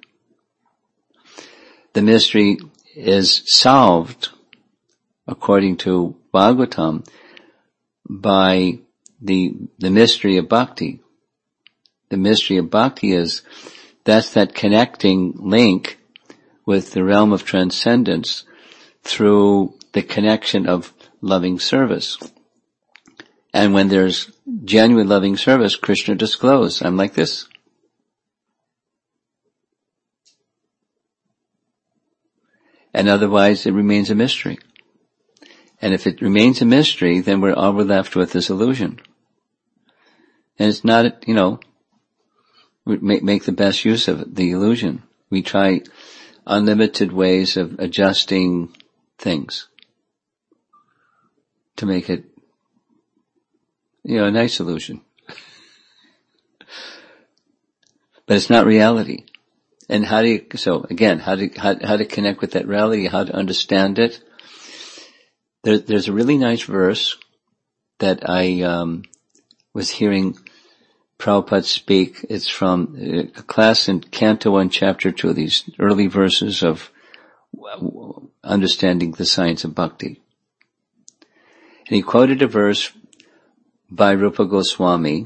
The mystery is solved, according to Bhagavatam, by the, the mystery of bhakti. The mystery of bhakti is, that's that connecting link with the realm of transcendence through the connection of loving service. And when there's genuine loving service, Krishna discloses, I'm like this. And otherwise it remains a mystery. And if it remains a mystery, then we're all we're left with this illusion. And it's not, you know, we make, make the best use of it, the illusion. We try unlimited ways of adjusting things to make it, you know, a nice illusion. But it's not reality. And how do you, so again, how to, how, how to connect with that reality, how to understand it? There, there's a really nice verse that I, um, was hearing Prabhupada speak. It's from a class in Canto one, Chapter two, these early verses of understanding the science of bhakti. And he quoted a verse by Rupa Goswami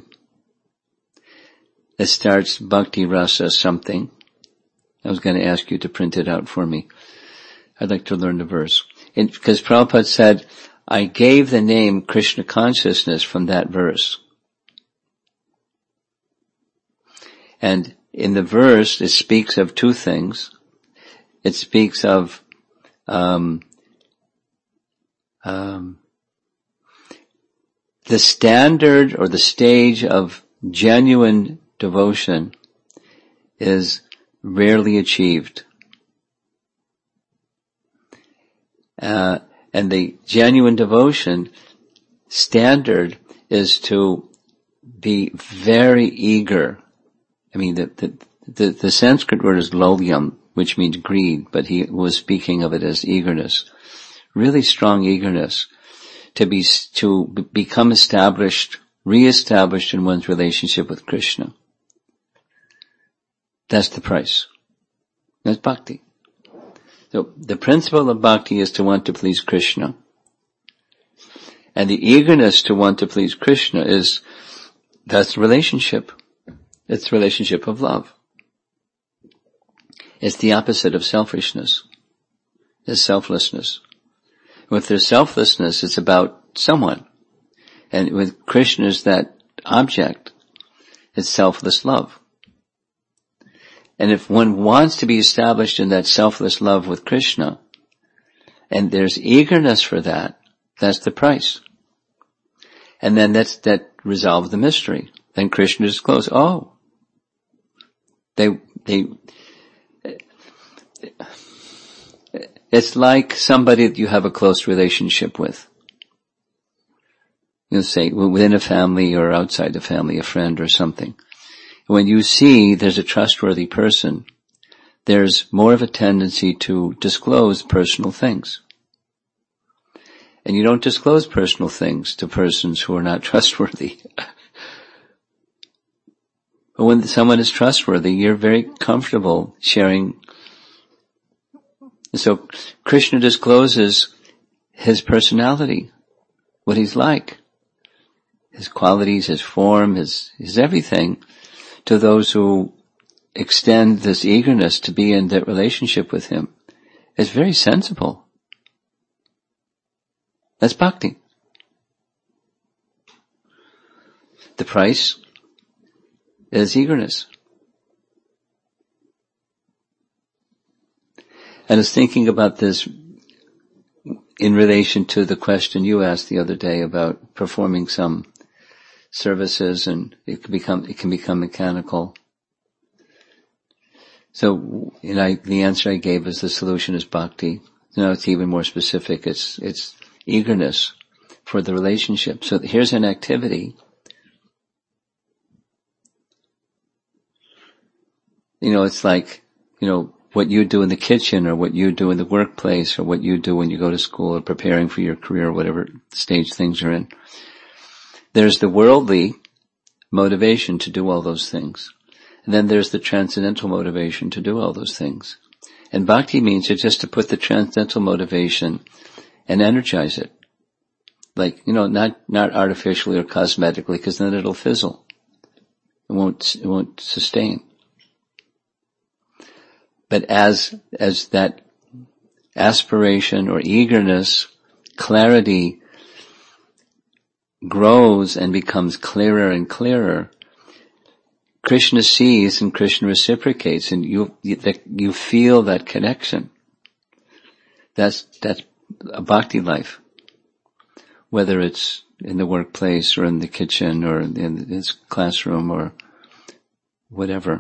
that starts Bhakti Rasa something. I was going to ask you to print it out for me. I'd like to learn the verse. Because Prabhupada said, I gave the name Krishna consciousness from that verse. And in the verse, it speaks of two things. It speaks of um, um, the standard or the stage of genuine devotion is rarely achieved. Uh, and the genuine devotion standard is to be very eager. I mean, the, the, the, the Sanskrit word is lolyam, which means greed, but he was speaking of it as eagerness. Really strong eagerness to be, to become established, re-established in one's relationship with Krishna. That's the price. That's bhakti. So the principle of bhakti is to want to please Krishna. And the eagerness to want to please Krishna is, that's the relationship. It's the relationship of love. It's the opposite of selfishness. It's selflessness. With their selflessness, it's about someone. And with Krishna is that object. It's selfless love. And if one wants to be established in that selfless love with Krishna, and there's eagerness for that, that's the price. And then that's, that resolves the mystery. Then Krishna discloses, oh, they, they, it's like somebody that you have a close relationship with. You know, say, within a family or outside the family, a friend or something. When you see there's a trustworthy person, there's more of a tendency to disclose personal things. And you don't disclose personal things to persons who are not trustworthy. But when someone is trustworthy, you're very comfortable sharing. And so Krishna discloses his personality, what he's like, his qualities, his form, his, his everything, to those who extend this eagerness to be in that relationship with him. It's very sensible. That's bhakti. The price is eagerness. And I was thinking about this in relation to the question you asked the other day about performing some services, and it can become it can become mechanical. So, you know, the answer I gave is the solution is bhakti. You know, it's even more specific. It's it's eagerness for the relationship. So here's an activity. You know, it's like, you know, what you do in the kitchen, or what you do in the workplace, or what you do when you go to school, or preparing for your career, whatever stage things are in. There's the worldly motivation to do all those things. And then there's the transcendental motivation to do all those things. And bhakti means it's just to put the transcendental motivation and energize it. Like, you know, not, not artificially or cosmetically, because then it'll fizzle. It won't, it won't sustain. But as, as that aspiration or eagerness, clarity grows and becomes clearer and clearer, Krishna sees and Krishna reciprocates, and you, you, you feel that connection. That's, that's a bhakti life. Whether it's in the workplace or in the kitchen or in this classroom or whatever.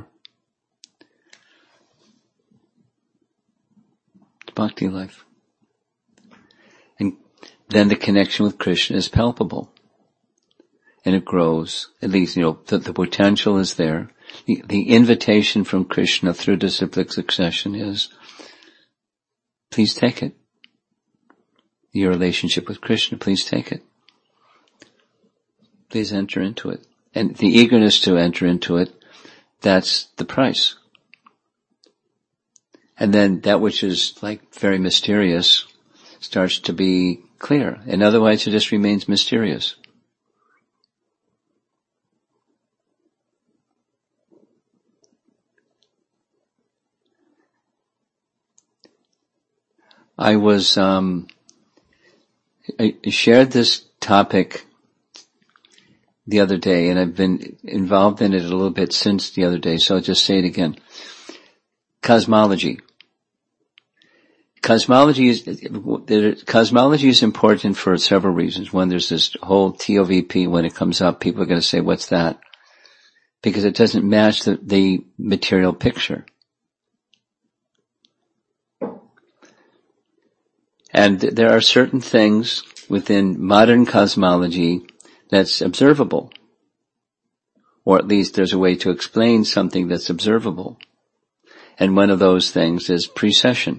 It's bhakti life. And then the connection with Krishna is palpable. And it grows. At least, you know, the, the potential is there. The, the invitation from Krishna through disciplic succession is, please take it. Your relationship with Krishna, please take it. Please enter into it. And the eagerness to enter into it, that's the price. And then that which is like very mysterious starts to be clear. And otherwise it just remains mysterious. I was, um, I shared this topic the other day, and I've been involved in it a little bit since the other day, so I'll just say it again. Cosmology. Cosmology is, cosmology is important for several reasons. One, there's this whole T O V P, when it comes up, people are going to say, what's that? Because it doesn't match the, the material picture. And there are certain things within modern cosmology that's observable. Or at least there's a way to explain something that's observable. And one of those things is precession.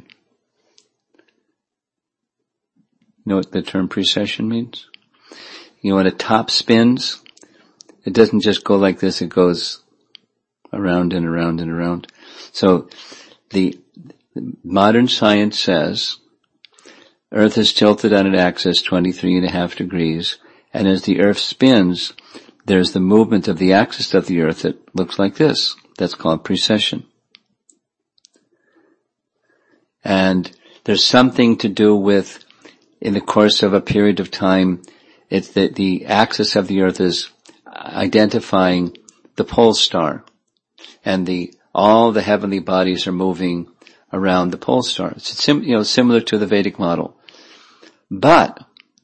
You know what the term precession means? You know, when a top spins, it doesn't just go like this, it goes around and around and around. So the, the modern science says Earth is tilted on an axis twenty-three and a half degrees, and as the Earth spins, there's the movement of the axis of the Earth that looks like this. That's called precession. And there's something to do with in the course of a period of time, it's the, the axis of the earth is identifying the pole star, and the all the heavenly bodies are moving around the pole star. It's sim, you know, similar to the Vedic model. But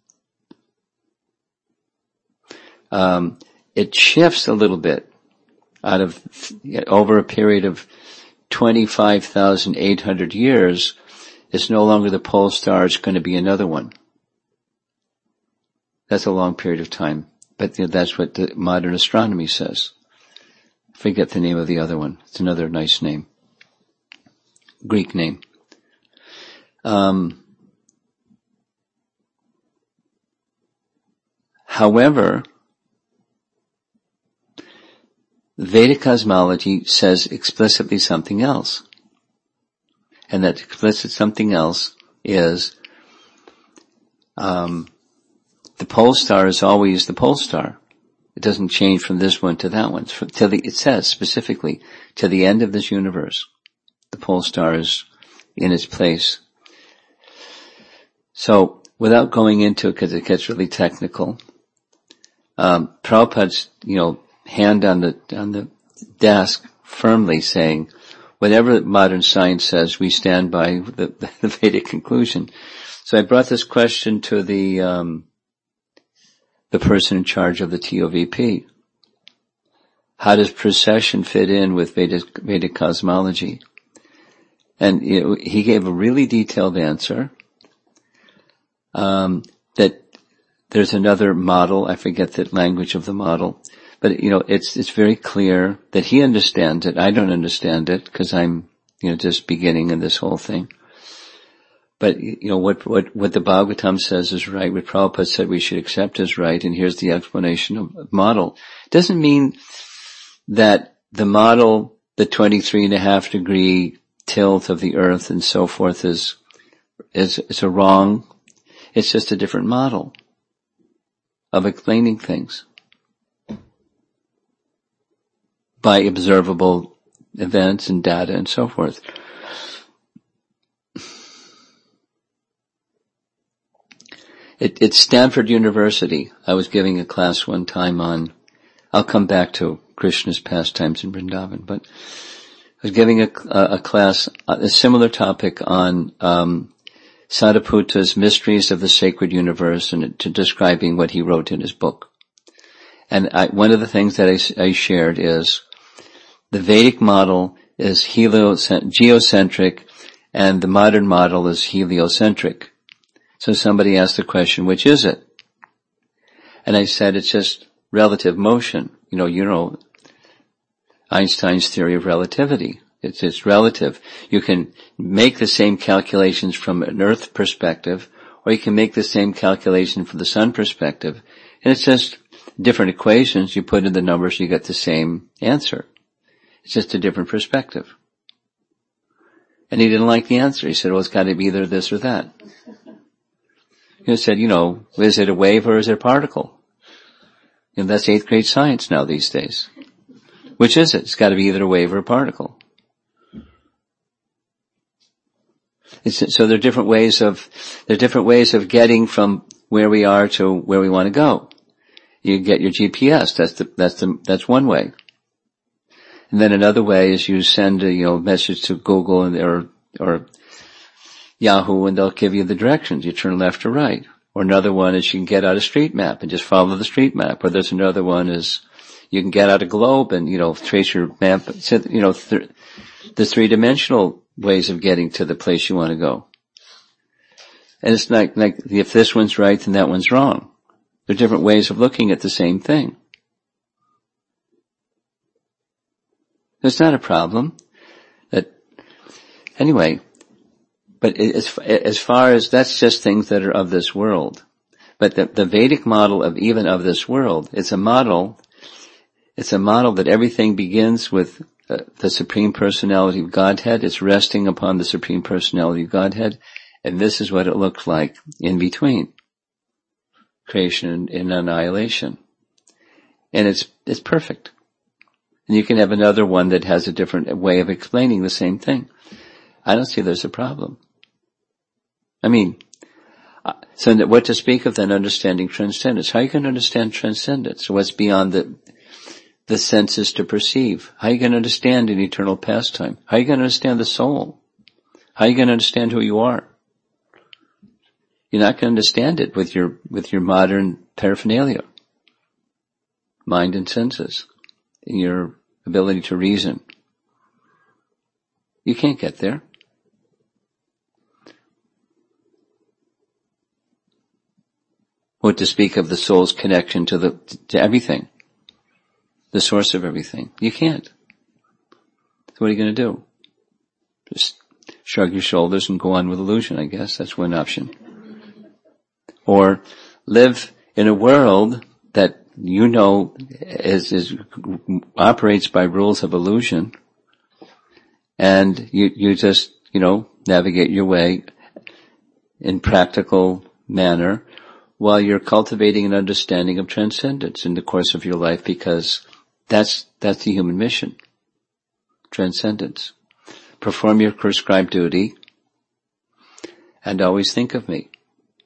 um, it shifts a little bit out of over a period of twenty-five thousand eight hundred years. It's no longer the pole star, it's going to be another one. That's a long period of time. But you know, that's what the modern astronomy says. I forget the name of the other one. It's another nice name. Greek name. Um, however, Vedic cosmology says explicitly something else. And that explicit something else is um, the pole star is always the pole star. It doesn't change from this one to that one. Till the, it says specifically, to the end of this universe, the pole star is in its place. So, without going into it, because it gets really technical, um, Prabhupada's, you know, hand on the on the desk, firmly saying, whatever modern science says, we stand by the, the Vedic conclusion. So I brought this question to the um, the person in charge of the T O V P. How does precession fit in with Vedic, Vedic cosmology? And you know, he gave a really detailed answer. Um, that there's another model. I forget the language of the model. But, you know, it's, it's very clear that he understands it. I don't understand it because I'm, you know, just beginning in this whole thing. But, you know, what, what, what the Bhagavatam says is right. What Prabhupada said we should accept is right. And here's the explanation of model. It doesn't mean that the model, the twenty-three and a half degree tilt of the earth and so forth is, is, is a wrong. It's just a different model of explaining things by observable events and data and so forth. It, it's Stanford University. I was giving a class one time on, I'll come back to Krishna's pastimes in Vrindavan, but I was giving a, a, a class, a similar topic on um, Sadaputta's Mysteries of the Sacred Universe, and to describing what he wrote in his book. And I, one of the things that I, I shared is the Vedic model is heliocent- geocentric, and the modern model is heliocentric. So somebody asked the question, which is it? And I said, it's just relative motion. You know, you know, Einstein's theory of relativity. It's, it's relative. You can make the same calculations from an Earth perspective, or you can make the same calculation from the Sun perspective. And it's just different equations. You put in the numbers, you get the same answer. It's just a different perspective. And he didn't like the answer. He said, well, it's got to be either this or that. He said, you know, is it a wave or is it a particle? And that's eighth grade science now these days. Which is it? It's got to be either a wave or a particle. It's, so there are different ways of, there are different ways of getting from where we are to where we want to go. You get your G P S. That's the, that's the, that's one way. And then another way is you send a, you know, message to Google and, or, or Yahoo, and they'll give you the directions. You turn left or right. Or another one is you can get out a street map and just follow the street map. Or there's another one is you can get out a globe and, you know, trace your map. So, you know, th- the three-dimensional ways of getting to the place you want to go. And it's like, like if this one's right, then that one's wrong. There are different ways of looking at the same thing. It's not a problem. That, anyway, but as, as far as, that's just things that are of this world. But the, the Vedic model of even of this world, it's a model, it's a model that everything begins with uh, the Supreme Personality of Godhead. It's resting upon the Supreme Personality of Godhead. And this is what it looks like in between creation and annihilation. And it's, it's perfect. And you can have another one that has a different way of explaining the same thing. I don't see there's a problem. I mean, So that what to speak of then understanding transcendence? How are you going to understand transcendence? What's beyond the, the senses to perceive? How are you going to understand an eternal pastime? How are you going to understand the soul? How are you going to understand who you are? You're not going to understand it with your, with your modern paraphernalia. Mind and senses. And your ability to reason. You can't get there. What to speak of the soul's connection to the, to everything. The source of everything. You can't. So what are you going to do? Just shrug your shoulders and go on with illusion, I guess. That's one option. Or live in a world that you know is, is, operates by rules of illusion, and you, you just, you know, navigate your way in practical manner while you're cultivating an understanding of transcendence in the course of your life, because that's, that's the human mission. Transcendence. Perform your prescribed duty and always think of me.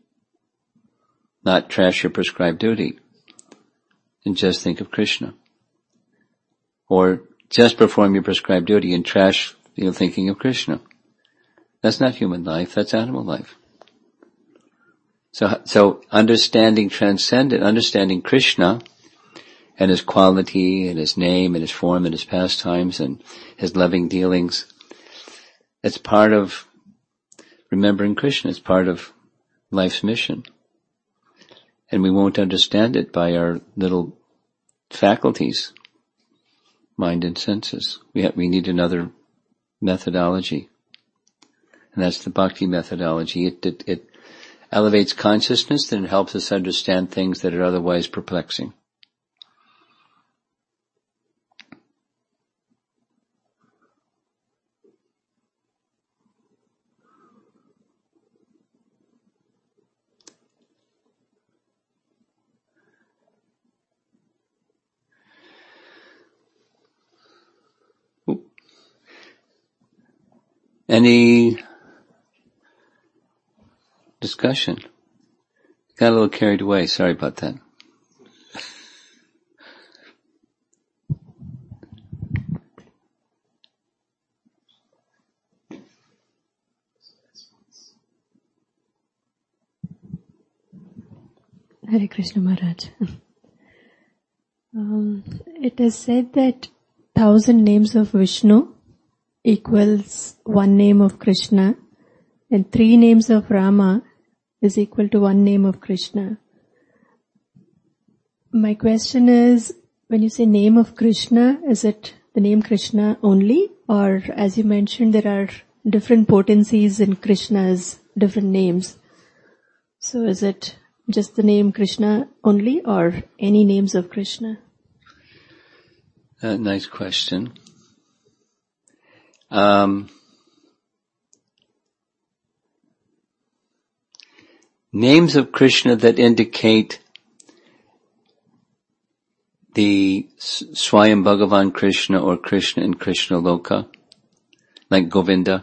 Not trash your prescribed duty and just think of Krishna. Or just perform your prescribed duty and trash, you know, thinking of Krishna. That's not human life, that's animal life. So, so understanding transcendent, understanding Krishna and his quality and his name and his form and his pastimes and his loving dealings, it's part of remembering Krishna. It's part of life's mission. And we won't understand it by our little faculties, mind and senses. We have, we need another methodology. And that's the bhakti methodology. It, it, it elevates consciousness and it helps us understand things that are otherwise perplexing. Any discussion? Got a little carried away. Sorry about that. Hare Krishna Maharaj. um, it is said that thousand names of Vishnu equals one name of Krishna, and three names of Rama is equal to one name of Krishna. My question is, when you say name of Krishna, is it the name Krishna only? Or as you mentioned, there are different potencies in Krishna's different names. So is it just the name Krishna only or any names of Krishna? Uh, nice question. Um, names of Krishna that indicate the Swayam Bhagavan Krishna or Krishna in Krishna Loka, like Govinda.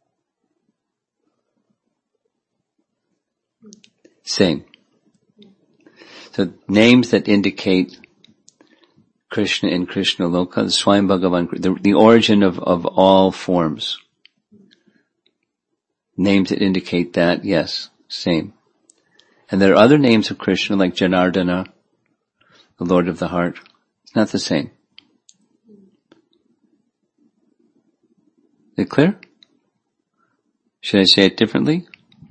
Same. So names that indicate Krishna in Krishna Loka, the Swayam Bhagavan, the, the origin of, of all forms. Names that indicate that, yes, same. And there are other names of Krishna like Janardana, the Lord of the Heart. It's not the same. Is it clear? Should I say it differently?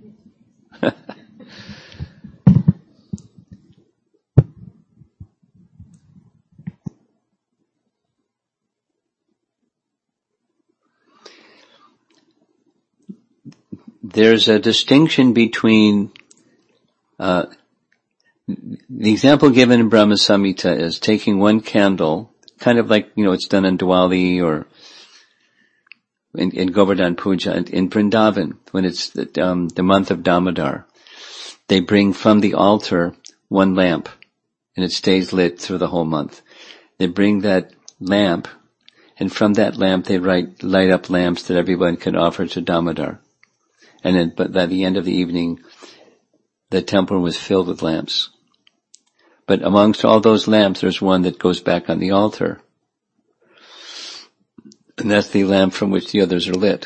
There's a distinction between, uh, the example given in Brahma Samhita is taking one candle, kind of like, you know, it's done in Diwali or in, in Govardhan Puja, in, in Vrindavan, when it's the, um, the month of Damodar. They bring from the altar one lamp, and it stays lit through the whole month. They bring that lamp, and from that lamp they light, light up lamps that everyone can offer to Damodar. And then, but by the end of the evening, the temple was filled with lamps. But amongst all those lamps, there's one that goes back on the altar. And that's the lamp from which the others are lit.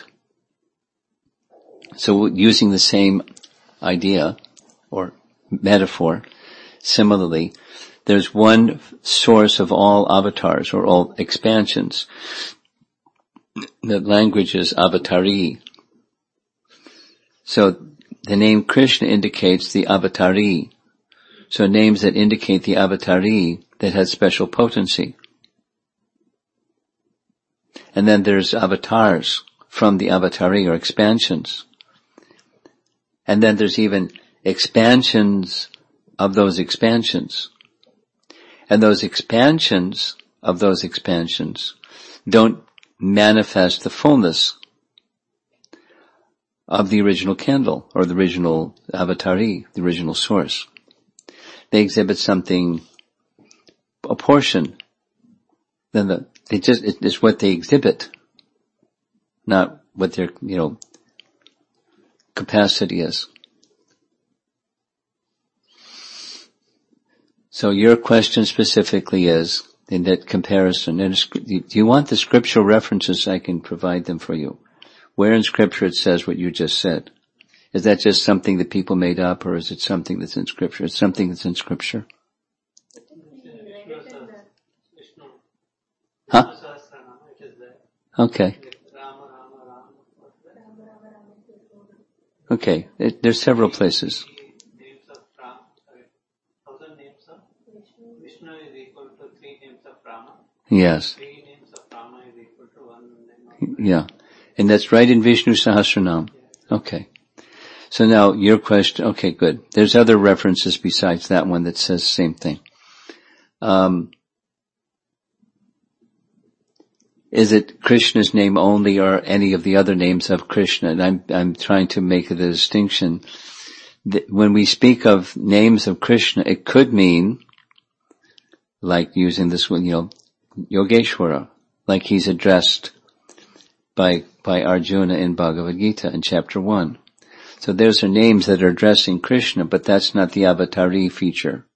So using the same idea or metaphor, similarly, there's one source of all avatars or all expansions. The language is avatari. So the name Krishna indicates the avatari. So names that indicate the avatari that has special potency. And then there's avatars from the avatari or expansions. And then there's even expansions of those expansions. And those expansions of those expansions don't manifest the fullness of the original candle or the original avatari, the original source. They exhibit something, a portion. Then the, it just, it is what they exhibit, not what their, you know, capacity is. So your question specifically is, in that comparison, and do you want the scriptural references? I can provide them for you. Where in scripture it says what you just said? Is that just something that people made up, or is it something that's in scripture? It's something that's in scripture. Huh? Okay. Okay. It, there's several places. Yes. Yeah. And that's right in Vishnu Sahasranam. Okay. So now your question, okay, good. There's other references besides that one that says the same thing. Um, is it Krishna's name only or any of the other names of Krishna? And I'm, I'm trying to make a distinction. That when we speak of names of Krishna, it could mean, like using this one, you know, Yogeshwara, like he's addressed by, by Arjuna in Bhagavad Gita in chapter one. So those are names that are addressing Krishna, but that's not the avatari feature.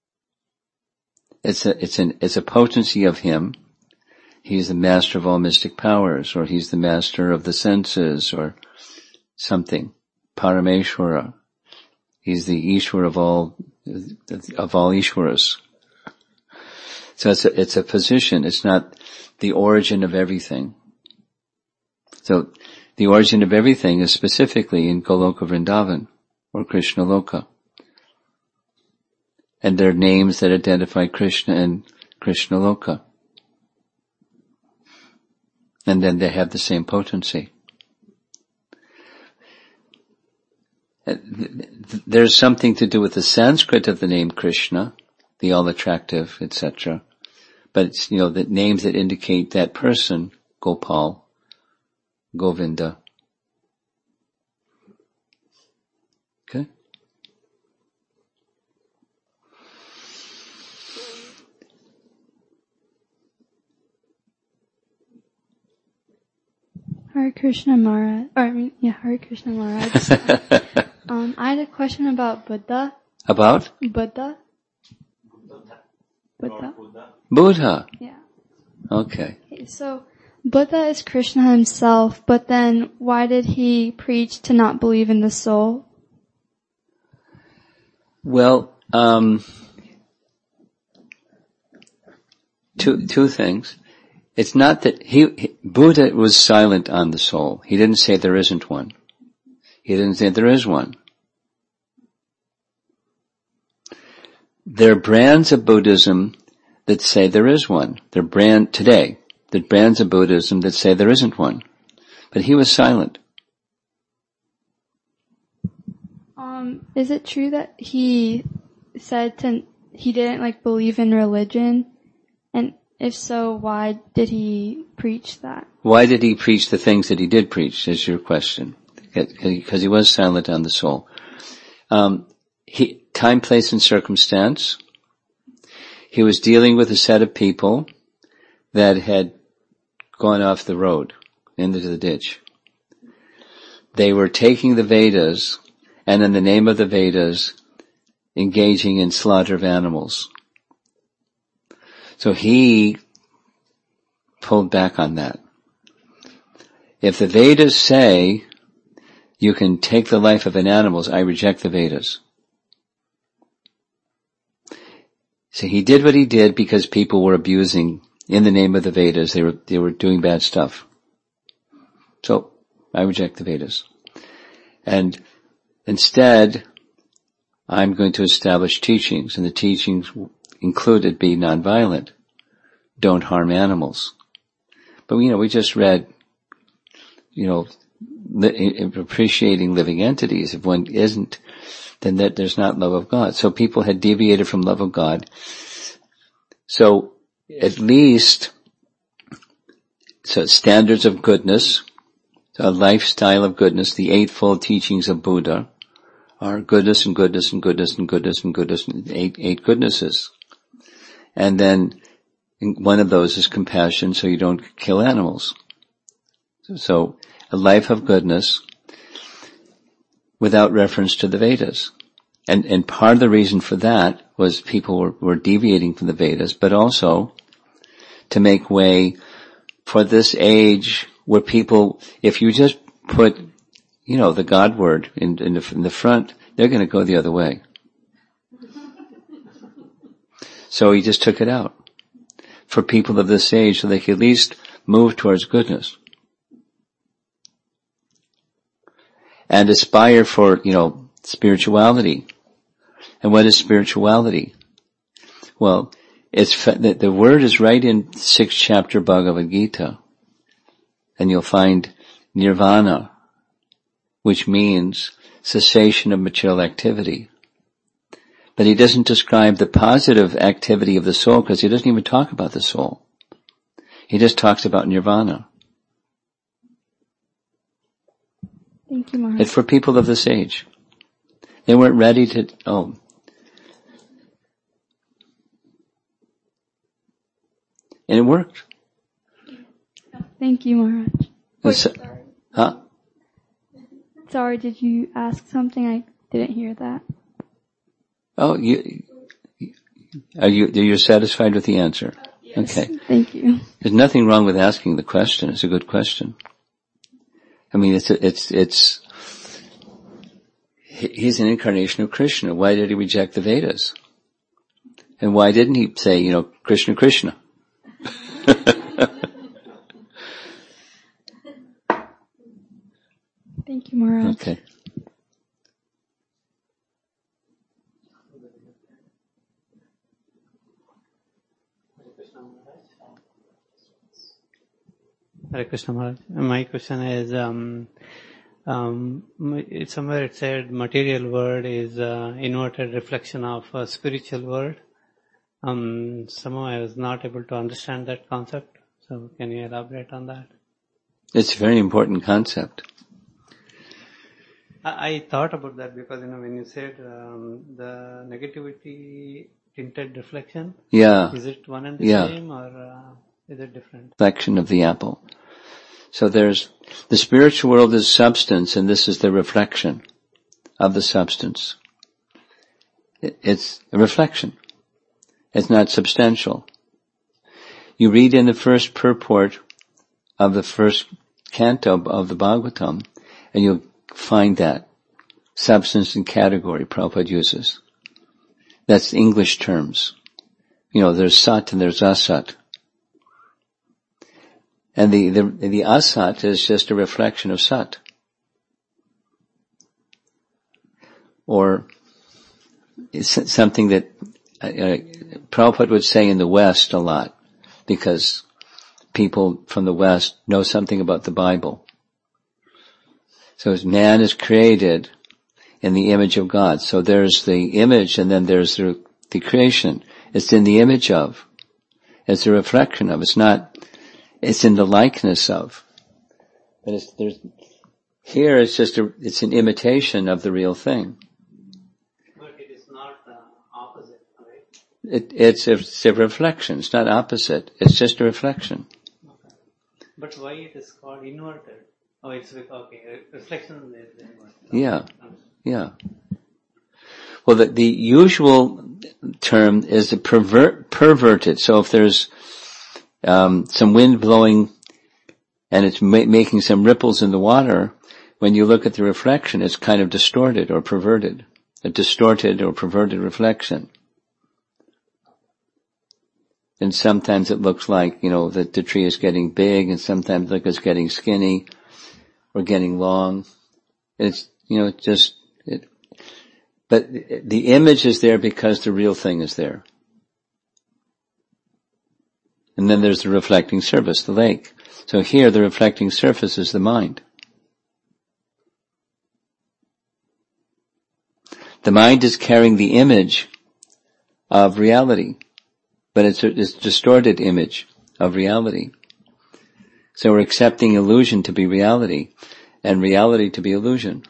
It's a, it's an, it's a potency of him. He's the master of all mystic powers, or he's the master of the senses, or something. Parameshwara. He's the Ishwar of all, of all Ishwaras. So it's a, it's a position. It's not the origin of everything. So the origin of everything is specifically in Goloka Vrindavan, or Krishna Loka. And there are names that identify Krishna and Krishna Loka. And then they have the same potency. There's something to do with the Sanskrit of the name Krishna, the all-attractive, et cetera. But it's, you know, the names that indicate that person, Gopal, Govinda. Okay? Hare Krishna Maharaj, or I mean, yeah, Hare Krishna Maharaj. um, I had a question about Buddha. About? Buddha. Buddha. Buddha. Yeah. Okay. Okay, so Buddha is Krishna himself, but then why did he preach to not believe in the soul? Well, um, two, two things. It's not that he, he, Buddha was silent on the soul. He didn't say there isn't one. He didn't say there is one. There are brands of Buddhism that say there is one. There are brand, today, there are brands of Buddhism that say there isn't one. But he was silent. Um, is it true that he said to, he didn't like believe in religion? And if so, why did he preach that? Why did he preach the things that he did preach, is your question. Because he was silent on the soul. Um, he, time, place, and circumstance. He was dealing with a set of people that had gone off the road into the ditch. They were taking the Vedas and in the name of the Vedas engaging in slaughter of animals. So he pulled back on that. If the Vedas say you can take the life of an animal, I reject the Vedas. So he did what he did because people were abusing in the name of the Vedas. They were, they were doing bad stuff. So I reject the Vedas. And instead, I'm going to establish teachings, and the teachings included be nonviolent. Don't harm animals. But, you know, we just read, you know, li- appreciating living entities. If one isn't, then that there's not love of God. So people had deviated from love of God. So at least, so standards of goodness, a lifestyle of goodness, the eightfold teachings of Buddha are goodness and goodness and goodness and goodness and goodness, and eight, eight goodnesses. And then one of those is compassion, so you don't kill animals. So a life of goodness without reference to the Vedas. And, and part of the reason for that was people were, were deviating from the Vedas, but also to make way for this age where people, if you just put, you know, the God word in, in, the, in the front, they're going to go the other way. So he just took it out for people of this age so they could at least move towards goodness. And aspire for, you know, spirituality. And what is spirituality? Well, it's, the, the word is right in sixth chapter Bhagavad Gita. And you'll find nirvana, which means cessation of material activity. But he doesn't describe the positive activity of the soul because he doesn't even talk about the soul. He just talks about nirvana. Thank you, Maharaj. It's for people of this age. They weren't ready to, oh. And it worked. Thank you, Maharaj. Wait, So, sorry. huh? Sorry, did you ask something? I didn't hear that. Oh, you, are you, you're satisfied with the answer? Yes. Okay. Thank you. There's nothing wrong with asking the question. It's a good question. I mean, it's, it's, it's, he's an incarnation of Krishna. Why did he reject the Vedas? And why didn't he say, you know, Krishna, Krishna? Thank you, Maharaj. Okay. Hare Krishna Maharaj. My question is, um, um, it, somewhere it said material world is uh, inverted reflection of a spiritual world. Um, somehow I was not able to understand that concept. So can you elaborate on that? It's a very important concept. I, I thought about that because, you know, when you said um, the negativity tinted reflection, Yeah. is it one and the Yeah. same or uh, is it different? Reflection of the apple. So there's, the spiritual world is substance, and this is the reflection of the substance. It, it's a reflection. It's not substantial. You read in the first purport of the first canto of the Bhagavatam, and you'll find that. Substance and category, Prabhupada uses. That's English terms. You know, there's sat and there's asat. And the, the, the asat is just a reflection of sat. Or it's something that uh, Prabhupada would say in the West a lot, because people from the West know something about the Bible. So as man is created in the image of God. So there's the image and then there's the, the creation. It's in the image of. It's a reflection of. It's not, it's in the likeness of. But it's, there's, here it's just a, it's an imitation of the real thing. But it is not the opposite, right? It, it's, a, it's a reflection. It's not opposite. It's just a reflection. Okay. But why it is called inverted? Oh, it's with, okay, reflection is inverted. Yeah. Yeah. Well, the, the usual term is a pervert, perverted. So if there's um, some wind blowing and it's ma- making some ripples in the water, when you look at the reflection, it's kind of distorted or perverted. A distorted or perverted reflection. And sometimes it looks like, you know, that the tree is getting big, and sometimes like it's getting skinny or getting long. It's, you know, just, it, but the image is there because the real thing is there. And then there's the reflecting surface, the lake. So here the reflecting surface is the mind. The mind is carrying the image of reality, but it's a, it's a distorted image of reality. So we're accepting illusion to be reality, and reality to be illusion.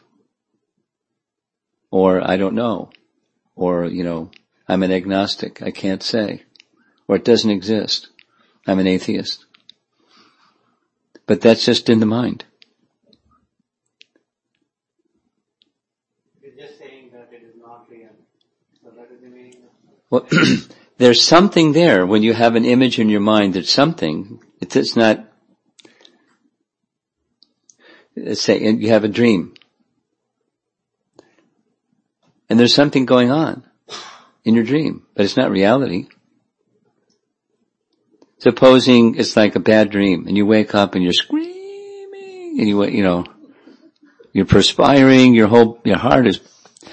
Or, I don't know. Or, you know, I'm an agnostic, I can't say. Or it doesn't exist. I'm an atheist. But that's just in the mind. You're just saying that it is not real. So that is the meaning of it. Well, there's something there. When you have an image in your mind, there's something. It's, it's not, let's say you have a dream. And there's something going on in your dream, but it's not reality. Supposing it's like a bad dream and you wake up and you're screaming and you, you know, you're perspiring, your whole, your heart is,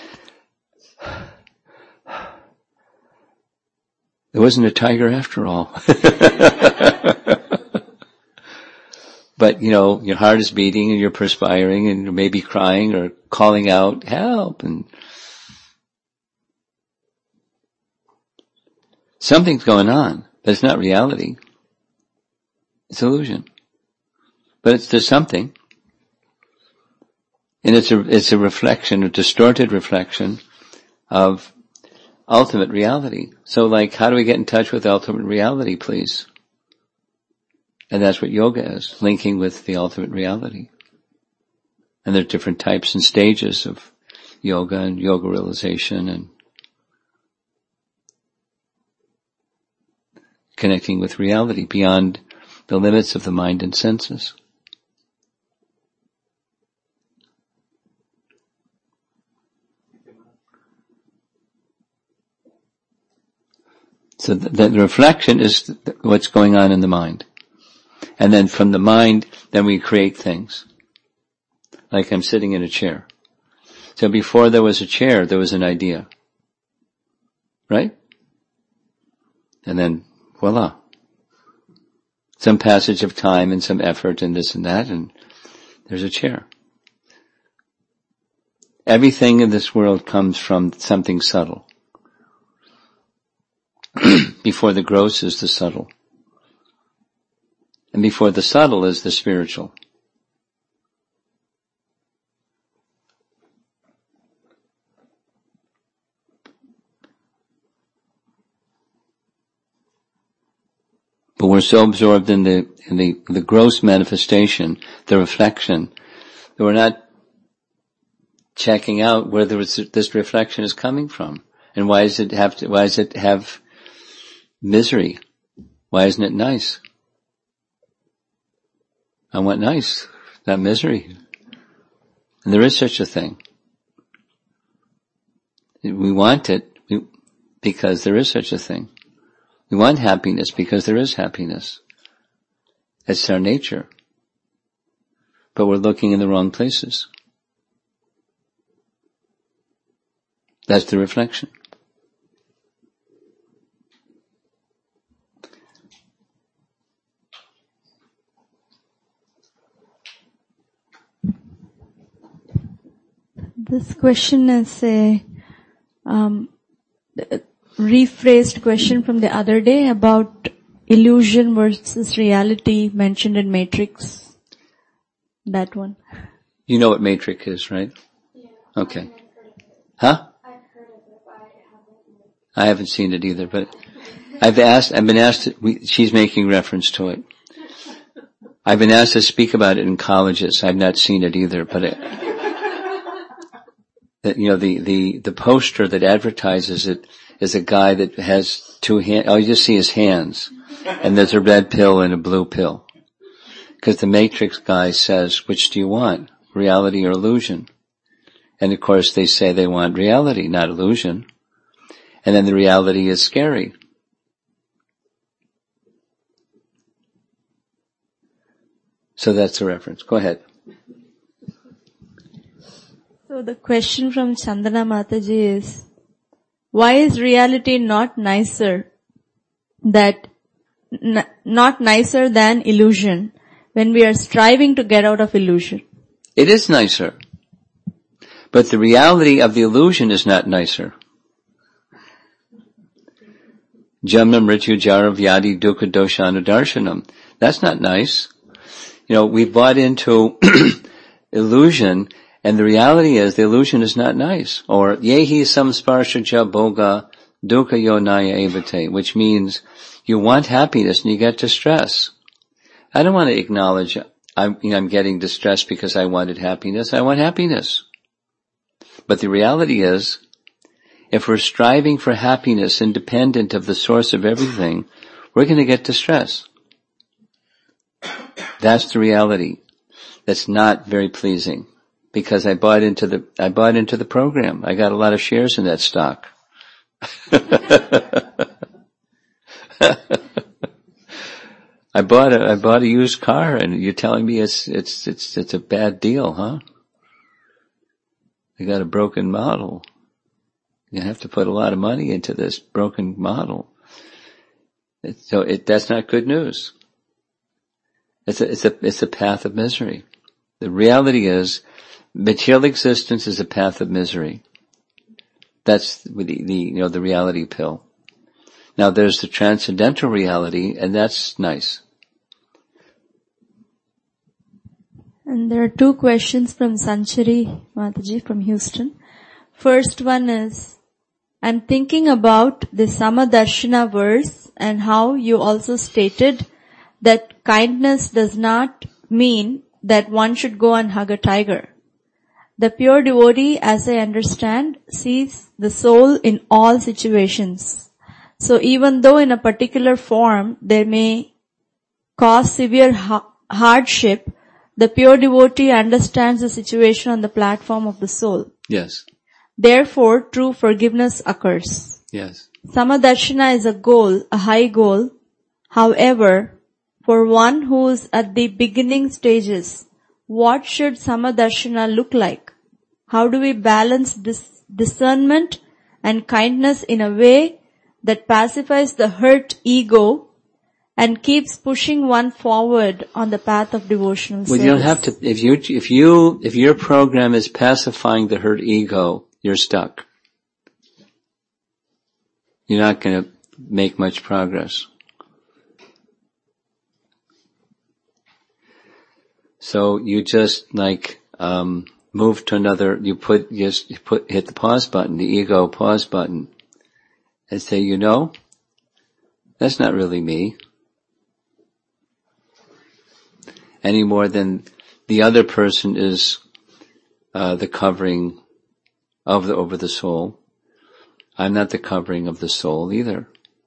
there wasn't a tiger after all. But, you know, your heart is beating and you're perspiring and you're maybe crying or calling out, help, and something's going on, but it's not reality. It's illusion. But it's, there's something. And it's a, it's a reflection, a distorted reflection of ultimate reality. So like, how do we get in touch with ultimate reality, please? And that's what yoga is, linking with the ultimate reality. And there are different types and stages of yoga and yoga realization and connecting with reality beyond the limits of the mind and senses. So the, the reflection is what's going on in the mind. And then from the mind, then we create things. Like I'm sitting in a chair. So before there was a chair, there was an idea. Right? And then, voila. Some passage of time and some effort and this and that, and there's a chair. Everything in this world comes from something subtle. Before the gross is the subtle. And before the subtle is the spiritual. But we're so absorbed in the, in the, the gross manifestation, the reflection, that we're not checking out where this, this reflection is coming from. And why does it have to, why does it have misery? Why isn't it nice? I want nice, not misery. And there is such a thing. We want it because there is such a thing. We want happiness because there is happiness. It's our nature. But we're looking in the wrong places. That's the reflection. This question is a um, rephrased question from the other day about illusion versus reality mentioned in Matrix. That one. You know what Matrix is, right? Yeah. Okay. Huh? I've heard of it, but I haven't. I haven't seen it either, but I've asked, I've been asked, we, she's making reference to it. I've been asked to speak about it in colleges. I've not seen it either, but it, that, you know, the, the, the poster that advertises it is a guy that has two hands. All you just see is hands. And there's a red pill and a blue pill. Because the Matrix guy says, which do you want? Reality or illusion? And of course they say they want reality, not illusion. And then the reality is scary. So that's the reference. Go ahead. So the question from Chandana Mataji is, why is reality not nicer that n- not nicer than illusion when we are striving to get out of illusion? It is nicer. But the reality of the illusion is not nicer. Janma mrityu jara vyadi dukkha doshana darshanam. That's not nice. You know, we bought into illusion, and the reality is the illusion is not nice. Or yehi samsparsha ja boga dukkha yonaya evate, which means you want happiness and you get distress. I don't want to acknowledge I'm, you know, I'm getting distressed because I wanted happiness. I want happiness. But the reality is, if we're striving for happiness independent of the source of everything, we're going to get distress. That's the reality. That's not very pleasing. Because I bought into the, I bought into the program. I got a lot of shares in that stock. I bought a, I bought a used car, and you're telling me it's, it's, it's, it's a bad deal, huh? I got a broken model. You have to put a lot of money into this broken model. So it, that's not good news. It's a, it's a, it's a path of misery. The reality is, material existence is a path of misery. That's the, the, you know, the reality pill. Now there's the transcendental reality, and that's nice. And there are two questions from Sanchari Mataji from Houston. First one is, I'm thinking about the Samadarshana verse and how you also stated that kindness does not mean that one should go and hug a tiger. The pure devotee, as I understand, sees the soul in all situations. So even though in a particular form there may cause severe ha- hardship, the pure devotee understands the situation on the platform of the soul. Yes. Therefore, true forgiveness occurs. Yes. Samadarshana is a goal, a high goal. However, for one who is at the beginning stages, what should Samadarshana look like? How do we balance this discernment and kindness in a way that pacifies the hurt ego and keeps pushing one forward on the path of devotional service? Well, you don't have to, if you, if you, if your program is pacifying the hurt ego, you're stuck. You're not going to make much progress. So you just like, um, move to another, you put, just you put, hit the pause button, the ego pause button, and say, you know, that's not really me. Any more than the other person is, uh, the covering of the, over the soul. I'm not the covering of the soul either.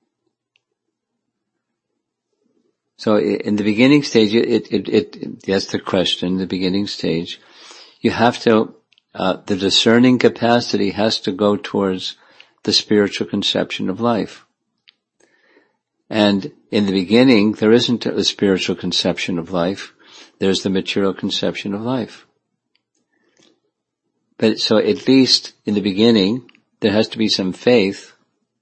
So in the beginning stage, it, it, it, it that's the question, the beginning stage. You have to, uh, the discerning capacity has to go towards the spiritual conception of life. And in the beginning, there isn't a spiritual conception of life. There's the material conception of life. But so at least in the beginning, there has to be some faith,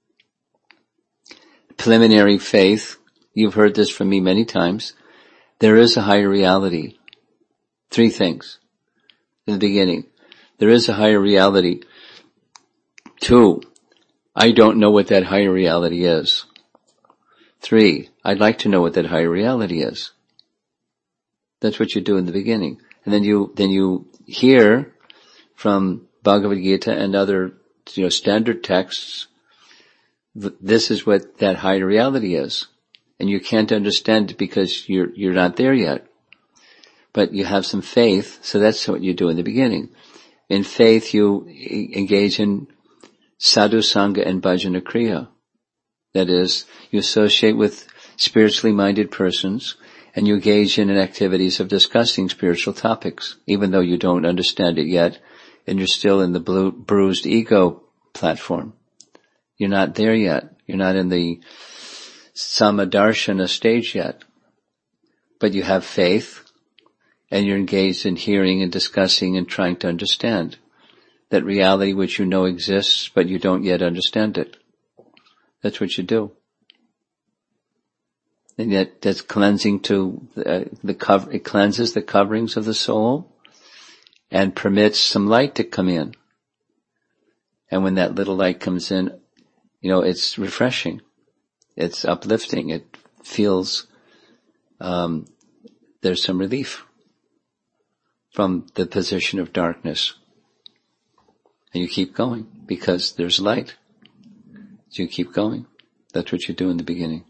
preliminary faith. You've heard this from me many times. There is a higher reality. Three things in the beginning. There is a higher reality. Two, I don't know what that higher reality is. Three, I'd like to know what that higher reality is. That's what you do in the beginning. And then you, then you hear from Bhagavad Gita and other, you know, standard texts, this is what that higher reality is. And you can't understand it because you're, you're not there yet. But you have some faith, so that's what you do in the beginning. In faith, you engage in sadhu sangha and bhajana kriya. That is, you associate with spiritually minded persons and you engage in activities of discussing spiritual topics, even though you don't understand it yet and you're still in the blue, bruised ego platform. You're not there yet. You're not in the samadarshana stage yet. But you have faith and you're engaged in hearing and discussing and trying to understand that reality which you know exists, but you don't yet understand it. That's what you do. And yet that's cleansing to uh, the cover, it cleanses the coverings of the soul and permits some light to come in. And when that little light comes in, you know, it's refreshing. It's uplifting. It feels, um, there's some relief from the position of darkness. And you keep going because there's light. So you keep going. That's what you do in the beginning.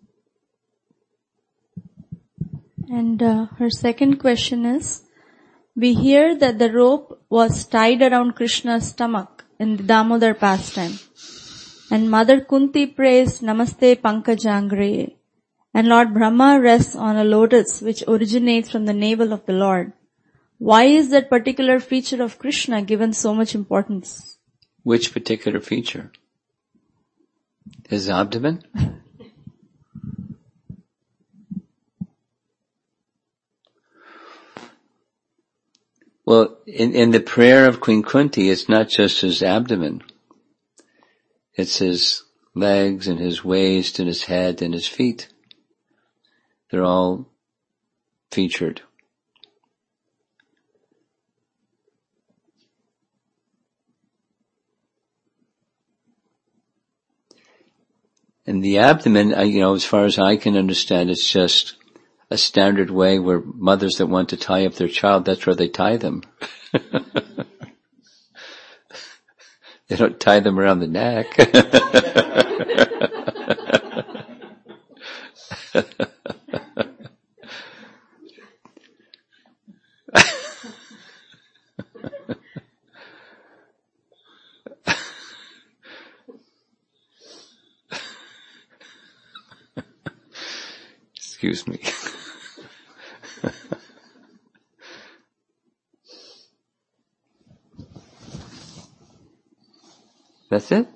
And uh, her second question is, we hear that the rope was tied around Krishna's stomach in the Damodar pastime. And Mother Kunti prays Namaste Pankajangre. And Lord Brahma rests on a lotus which originates from the navel of the Lord. Why is that particular feature of Krishna given so much importance? Which particular feature? His abdomen? Well, in, in the prayer of Queen Kunti, it's not just his abdomen. It's his legs and his waist and his head and his feet. They're all featured. And the abdomen, you know, as far as I can understand, it's just a standard way where mothers that want to tie up their child, that's where they tie them. They don't tie them around the neck. Excuse me. That's it?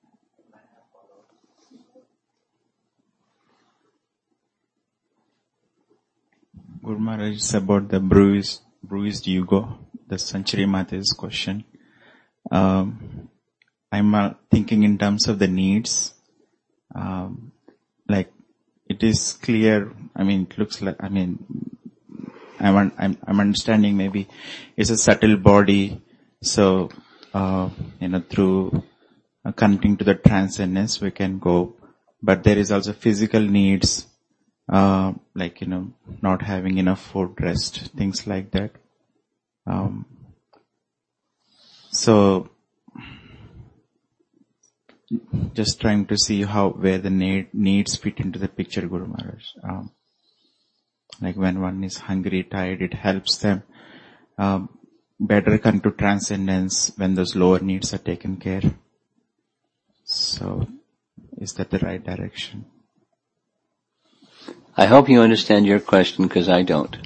Guru Maharaj, it's about the bruised, bruised ego, the Sanchari Mata's question. Um, I'm uh, thinking in terms of the needs. Um, like, it is clear, I mean, it looks like, I mean, I'm, I'm, I'm understanding maybe it's a subtle body, so, uh, you know, through uh, connecting to the transcendence we can go, but there is also physical needs, uh, like, you know, not having enough food, rest, things like that. Um, so, just trying to see how, where the need, needs fit into the picture, Guru Maharaj. Um, like when one is hungry, tired, it helps them, um, better come to transcendence when those lower needs are taken care. So, is that the right direction? I hope you understand your question because I don't.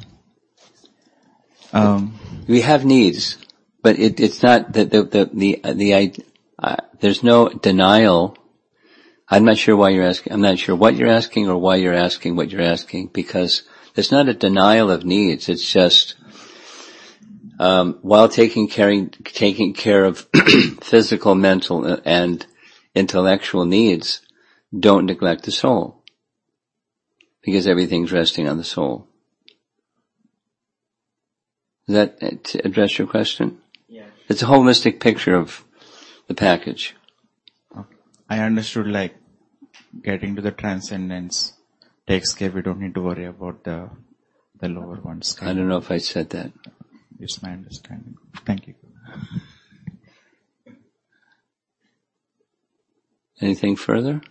Um, we have needs, but it, it's not the, the, the, the, the, uh, there's no denial. I'm not sure why you're asking, I'm not sure what you're asking or why you're asking what you're asking, because there's not a denial of needs. It's just, um, while taking care, taking care of physical, mental, and intellectual needs, don't neglect the soul. Because everything's resting on the soul. Does that address your question? Yeah. It's a holistic picture of the package. I understood, like, getting to the transcendence takes care, we don't need to worry about the the lower ones. I don't know if I said that. It's my understanding. Thank you. Anything further?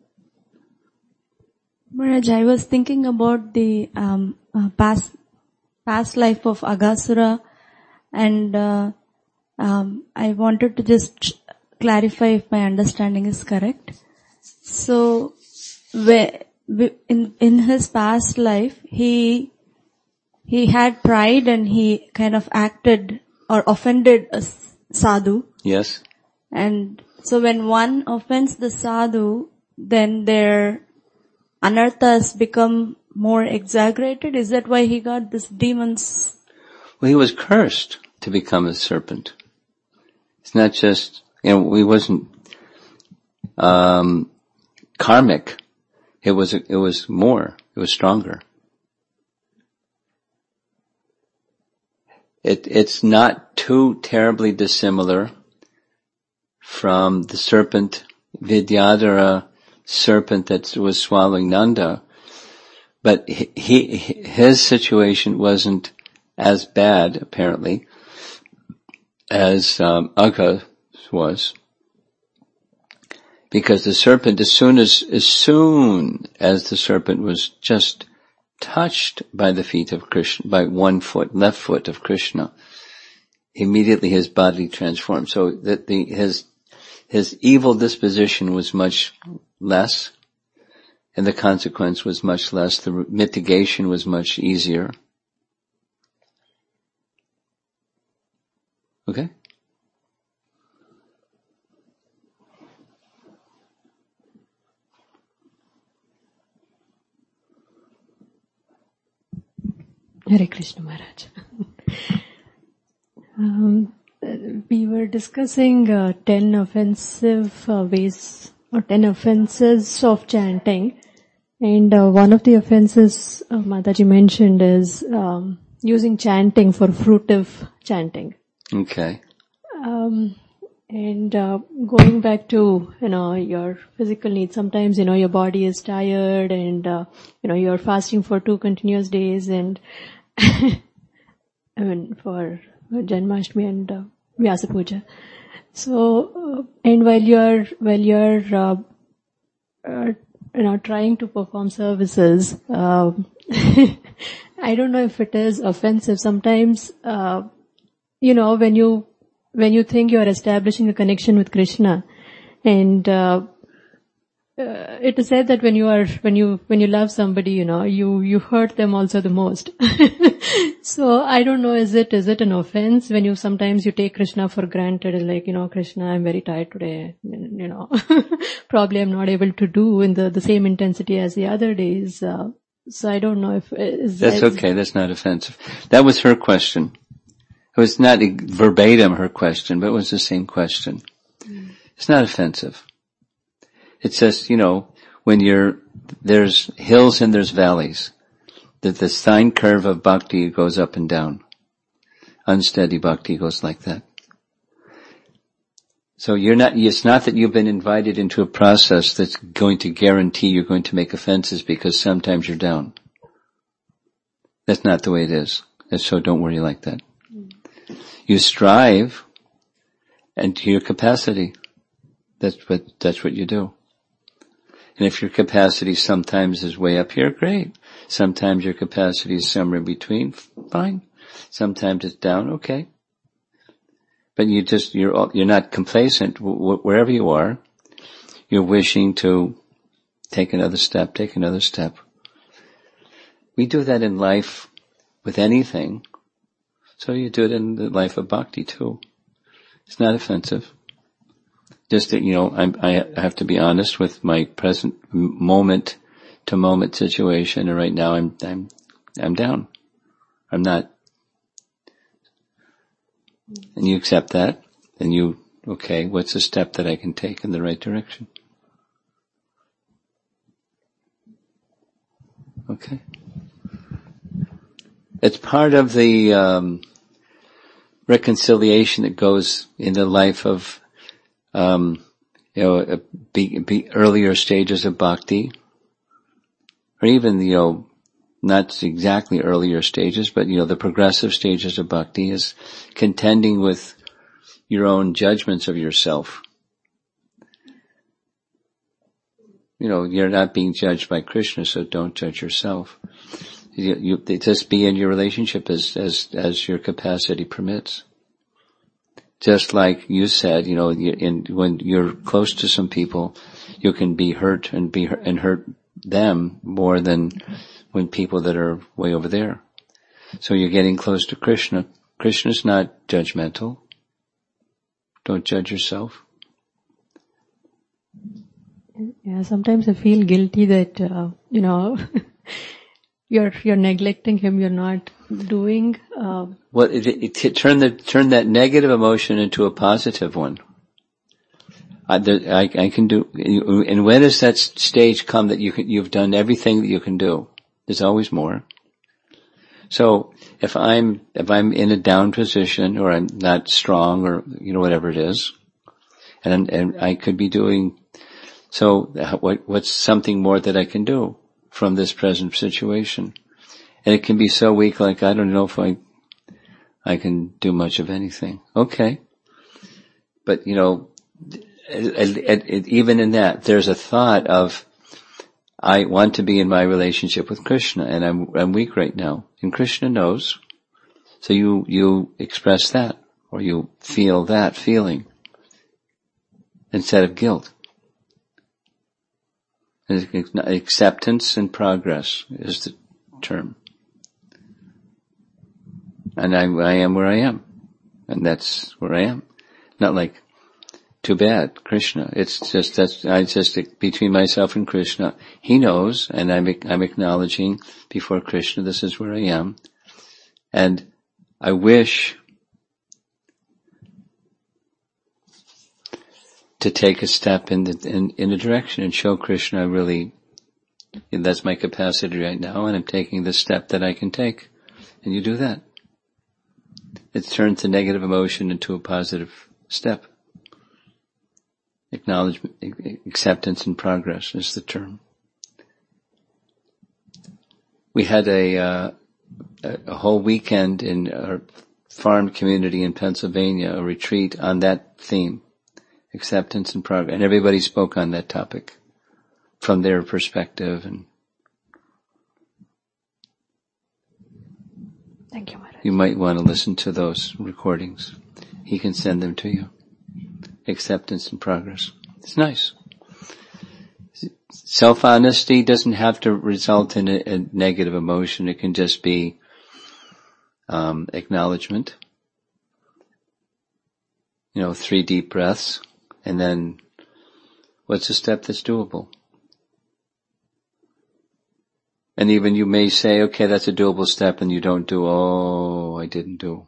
Maharaj, I was thinking about the um, uh, past past life of Aghasura, and uh, um, I wanted to just clarify if my understanding is correct. So, where, in in his past life, he he had pride and he kind of acted or offended a sadhu. Yes. And so when one offends the sadhu, then their anarthas become more exaggerated. Is that why he got this demons? Well, he was cursed to become a serpent. It's not just, you know, he wasn't um karmic. It was, it was more, it was stronger. It, it's not too terribly dissimilar from the serpent, Vidyadhara serpent that was swallowing Nanda. But he, he, his situation wasn't as bad, apparently, as um, Agha was. Because the serpent, as soon as, as soon as the serpent was just touched by the feet of Krishna, by one foot, left foot of Krishna, immediately his body transformed. So that the, his, his evil disposition was much less, and the consequence was much less. The mitigation was much easier. Okay? Hare Krishna Maharaj. um, we were discussing uh, ten offensive uh, ways or ten offenses of chanting, and uh, one of the offenses uh, Mataji mentioned is um, using chanting for fruitive chanting. Okay. Um, and uh, going back to, you know, your physical needs, sometimes, you know, your body is tired and, uh, you know, you're fasting for two continuous days and, I mean, for Janmashtami and uh, Vyasa Puja. So, uh, and while you're, while you're, uh, uh, you know, trying to perform services, uh, I don't know if it is offensive. Sometimes, uh, you know, when you, when you think you are establishing a connection with Krishna, and uh, uh, it is said that when you are, when you, when you love somebody, you know, you, you hurt them also the most. So I don't know, is it, is it an offense when you sometimes you take Krishna for granted, like, you know, Krishna, I'm very tired today, you know, probably I'm not able to do in the, the same intensity as the other days. Uh, so I don't know if, is That's that, okay, that's not offensive. That was her question. It was not verbatim her question, but it was the same question. Mm. It's not offensive. It says, you know, when you're, there's hills and there's valleys, that the sine curve of bhakti goes up and down. Unsteady bhakti goes like that. So you're not, it's not that you've been invited into a process that's going to guarantee you're going to make offenses because sometimes you're down. That's not the way it is. And so don't worry like that. You strive, and to your capacity. That's what, that's what you do. And if your capacity sometimes is way up here, great. Sometimes your capacity is somewhere in between, fine. Sometimes it's down, okay. But you just, you're, you're not complacent wherever you are. You're wishing to take another step, take another step. We do that in life with anything. So you do it in the life of bhakti too. It's not offensive. Just that, you know, I'm, I have to be honest with my present moment to moment situation, and right now I'm, I'm, I'm down. I'm not. And you accept that, and you, okay, what's the step that I can take in the right direction? Okay. It's part of the um, reconciliation that goes in the life of, um, you know, be, be earlier stages of bhakti, or even, you know, not exactly earlier stages, but, you know, the progressive stages of bhakti is contending with your own judgments of yourself. You know, you're not being judged by Krishna, so don't judge yourself. You, you just be in your relationship as, as, as your capacity permits. Just like you said, you know, in, when you're close to some people, you can be hurt and be, and hurt them more than when people that are way over there. So you're getting close to Krishna. Krishna's not judgmental. Don't judge yourself. Yeah, sometimes I feel guilty that, uh, you know, you're, you're neglecting him, you're not doing, uh, well, it, it, it, turn the, turn that negative emotion into a positive one. I, there, I, I can do, and when does that stage come that you can, you've done everything that you can do? There's always more. So, if I'm, if I'm in a down position, or I'm not strong, or, you know, whatever it is, and, and I could be doing, so what, what's something more that I can do from this present situation? And it can be so weak, like I don't know if I, I can do much of anything. Okay. But, you know, it, it, it, even in that, there's a thought of, I want to be in my relationship with Krishna, and I'm, I'm weak right now. And Krishna knows. So you, you express that, or you feel that feeling, instead of guilt. Acceptance and progress is the term. And I, I am where I am. And that's where I am. Not like, too bad, Krishna. It's just, that's, I just, between myself and Krishna, he knows, and I'm, I'm acknowledging before Krishna, this is where I am. And I wish to take a step in the, in, in a direction and show Krishna I really, that's my capacity right now, and I'm taking the step that I can take. And you do that. It turns the negative emotion into a positive step. Acknowledgement, acceptance and progress is the term. We had a, uh, a whole weekend in our farm community in Pennsylvania, a retreat on that theme, acceptance and progress, and everybody spoke on that topic from their perspective. And thank you, Maharaj. You might want to listen to those recordings. He can send them to you. Acceptance and progress. It's nice. Self-honesty doesn't have to result in a, a negative emotion. It can just be um, acknowledgement. You know, three deep breaths, and then what's a step that's doable? And even you may say, okay, that's a doable step, and you don't do, oh, I didn't do.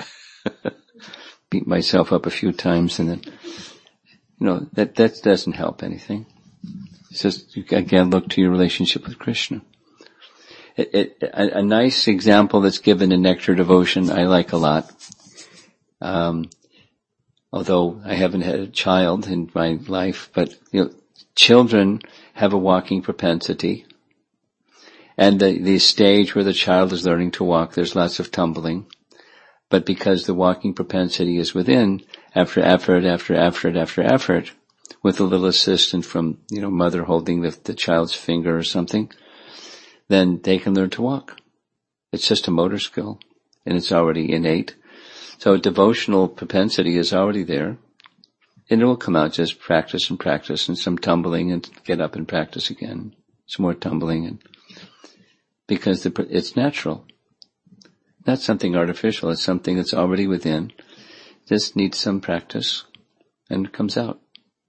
Beat myself up a few times, and then, you know, that, that doesn't help anything. It's just, you again, look to your relationship with Krishna. It, it, a, a nice example that's given in Nectar Devotion I like a lot. Um, although I haven't had a child in my life, but, you know, children have a walking propensity. And the, the stage where the child is learning to walk, there's lots of tumbling. But because the walking propensity is within, after effort, after effort, after effort, with a little assistance from, you know, mother holding the, the child's finger or something, then they can learn to walk. It's just a motor skill, and it's already innate. So a devotional propensity is already there, and it will come out just practice and practice, and some tumbling, and get up and practice again. Some more tumbling, and because the, it's natural. Not something artificial, it's something that's already within. Just needs some practice, and it comes out.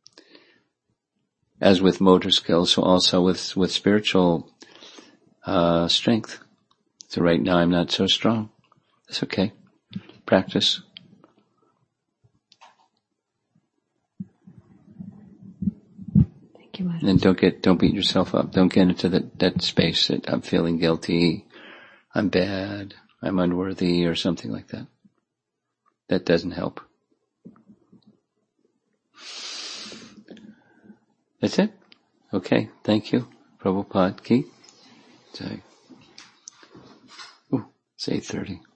As with motor skills, so also with, with spiritual, uh, strength. So right now I'm not so strong. That's okay. Practice. Thank you, Maharaj. And don't get, don't beat yourself up. Don't get into that, that space that I'm feeling guilty, I'm bad, I'm unworthy, or something like that. That doesn't help. That's it? Okay, thank you. Prabhupada ki. Jai. Ooh, it's eight thirty.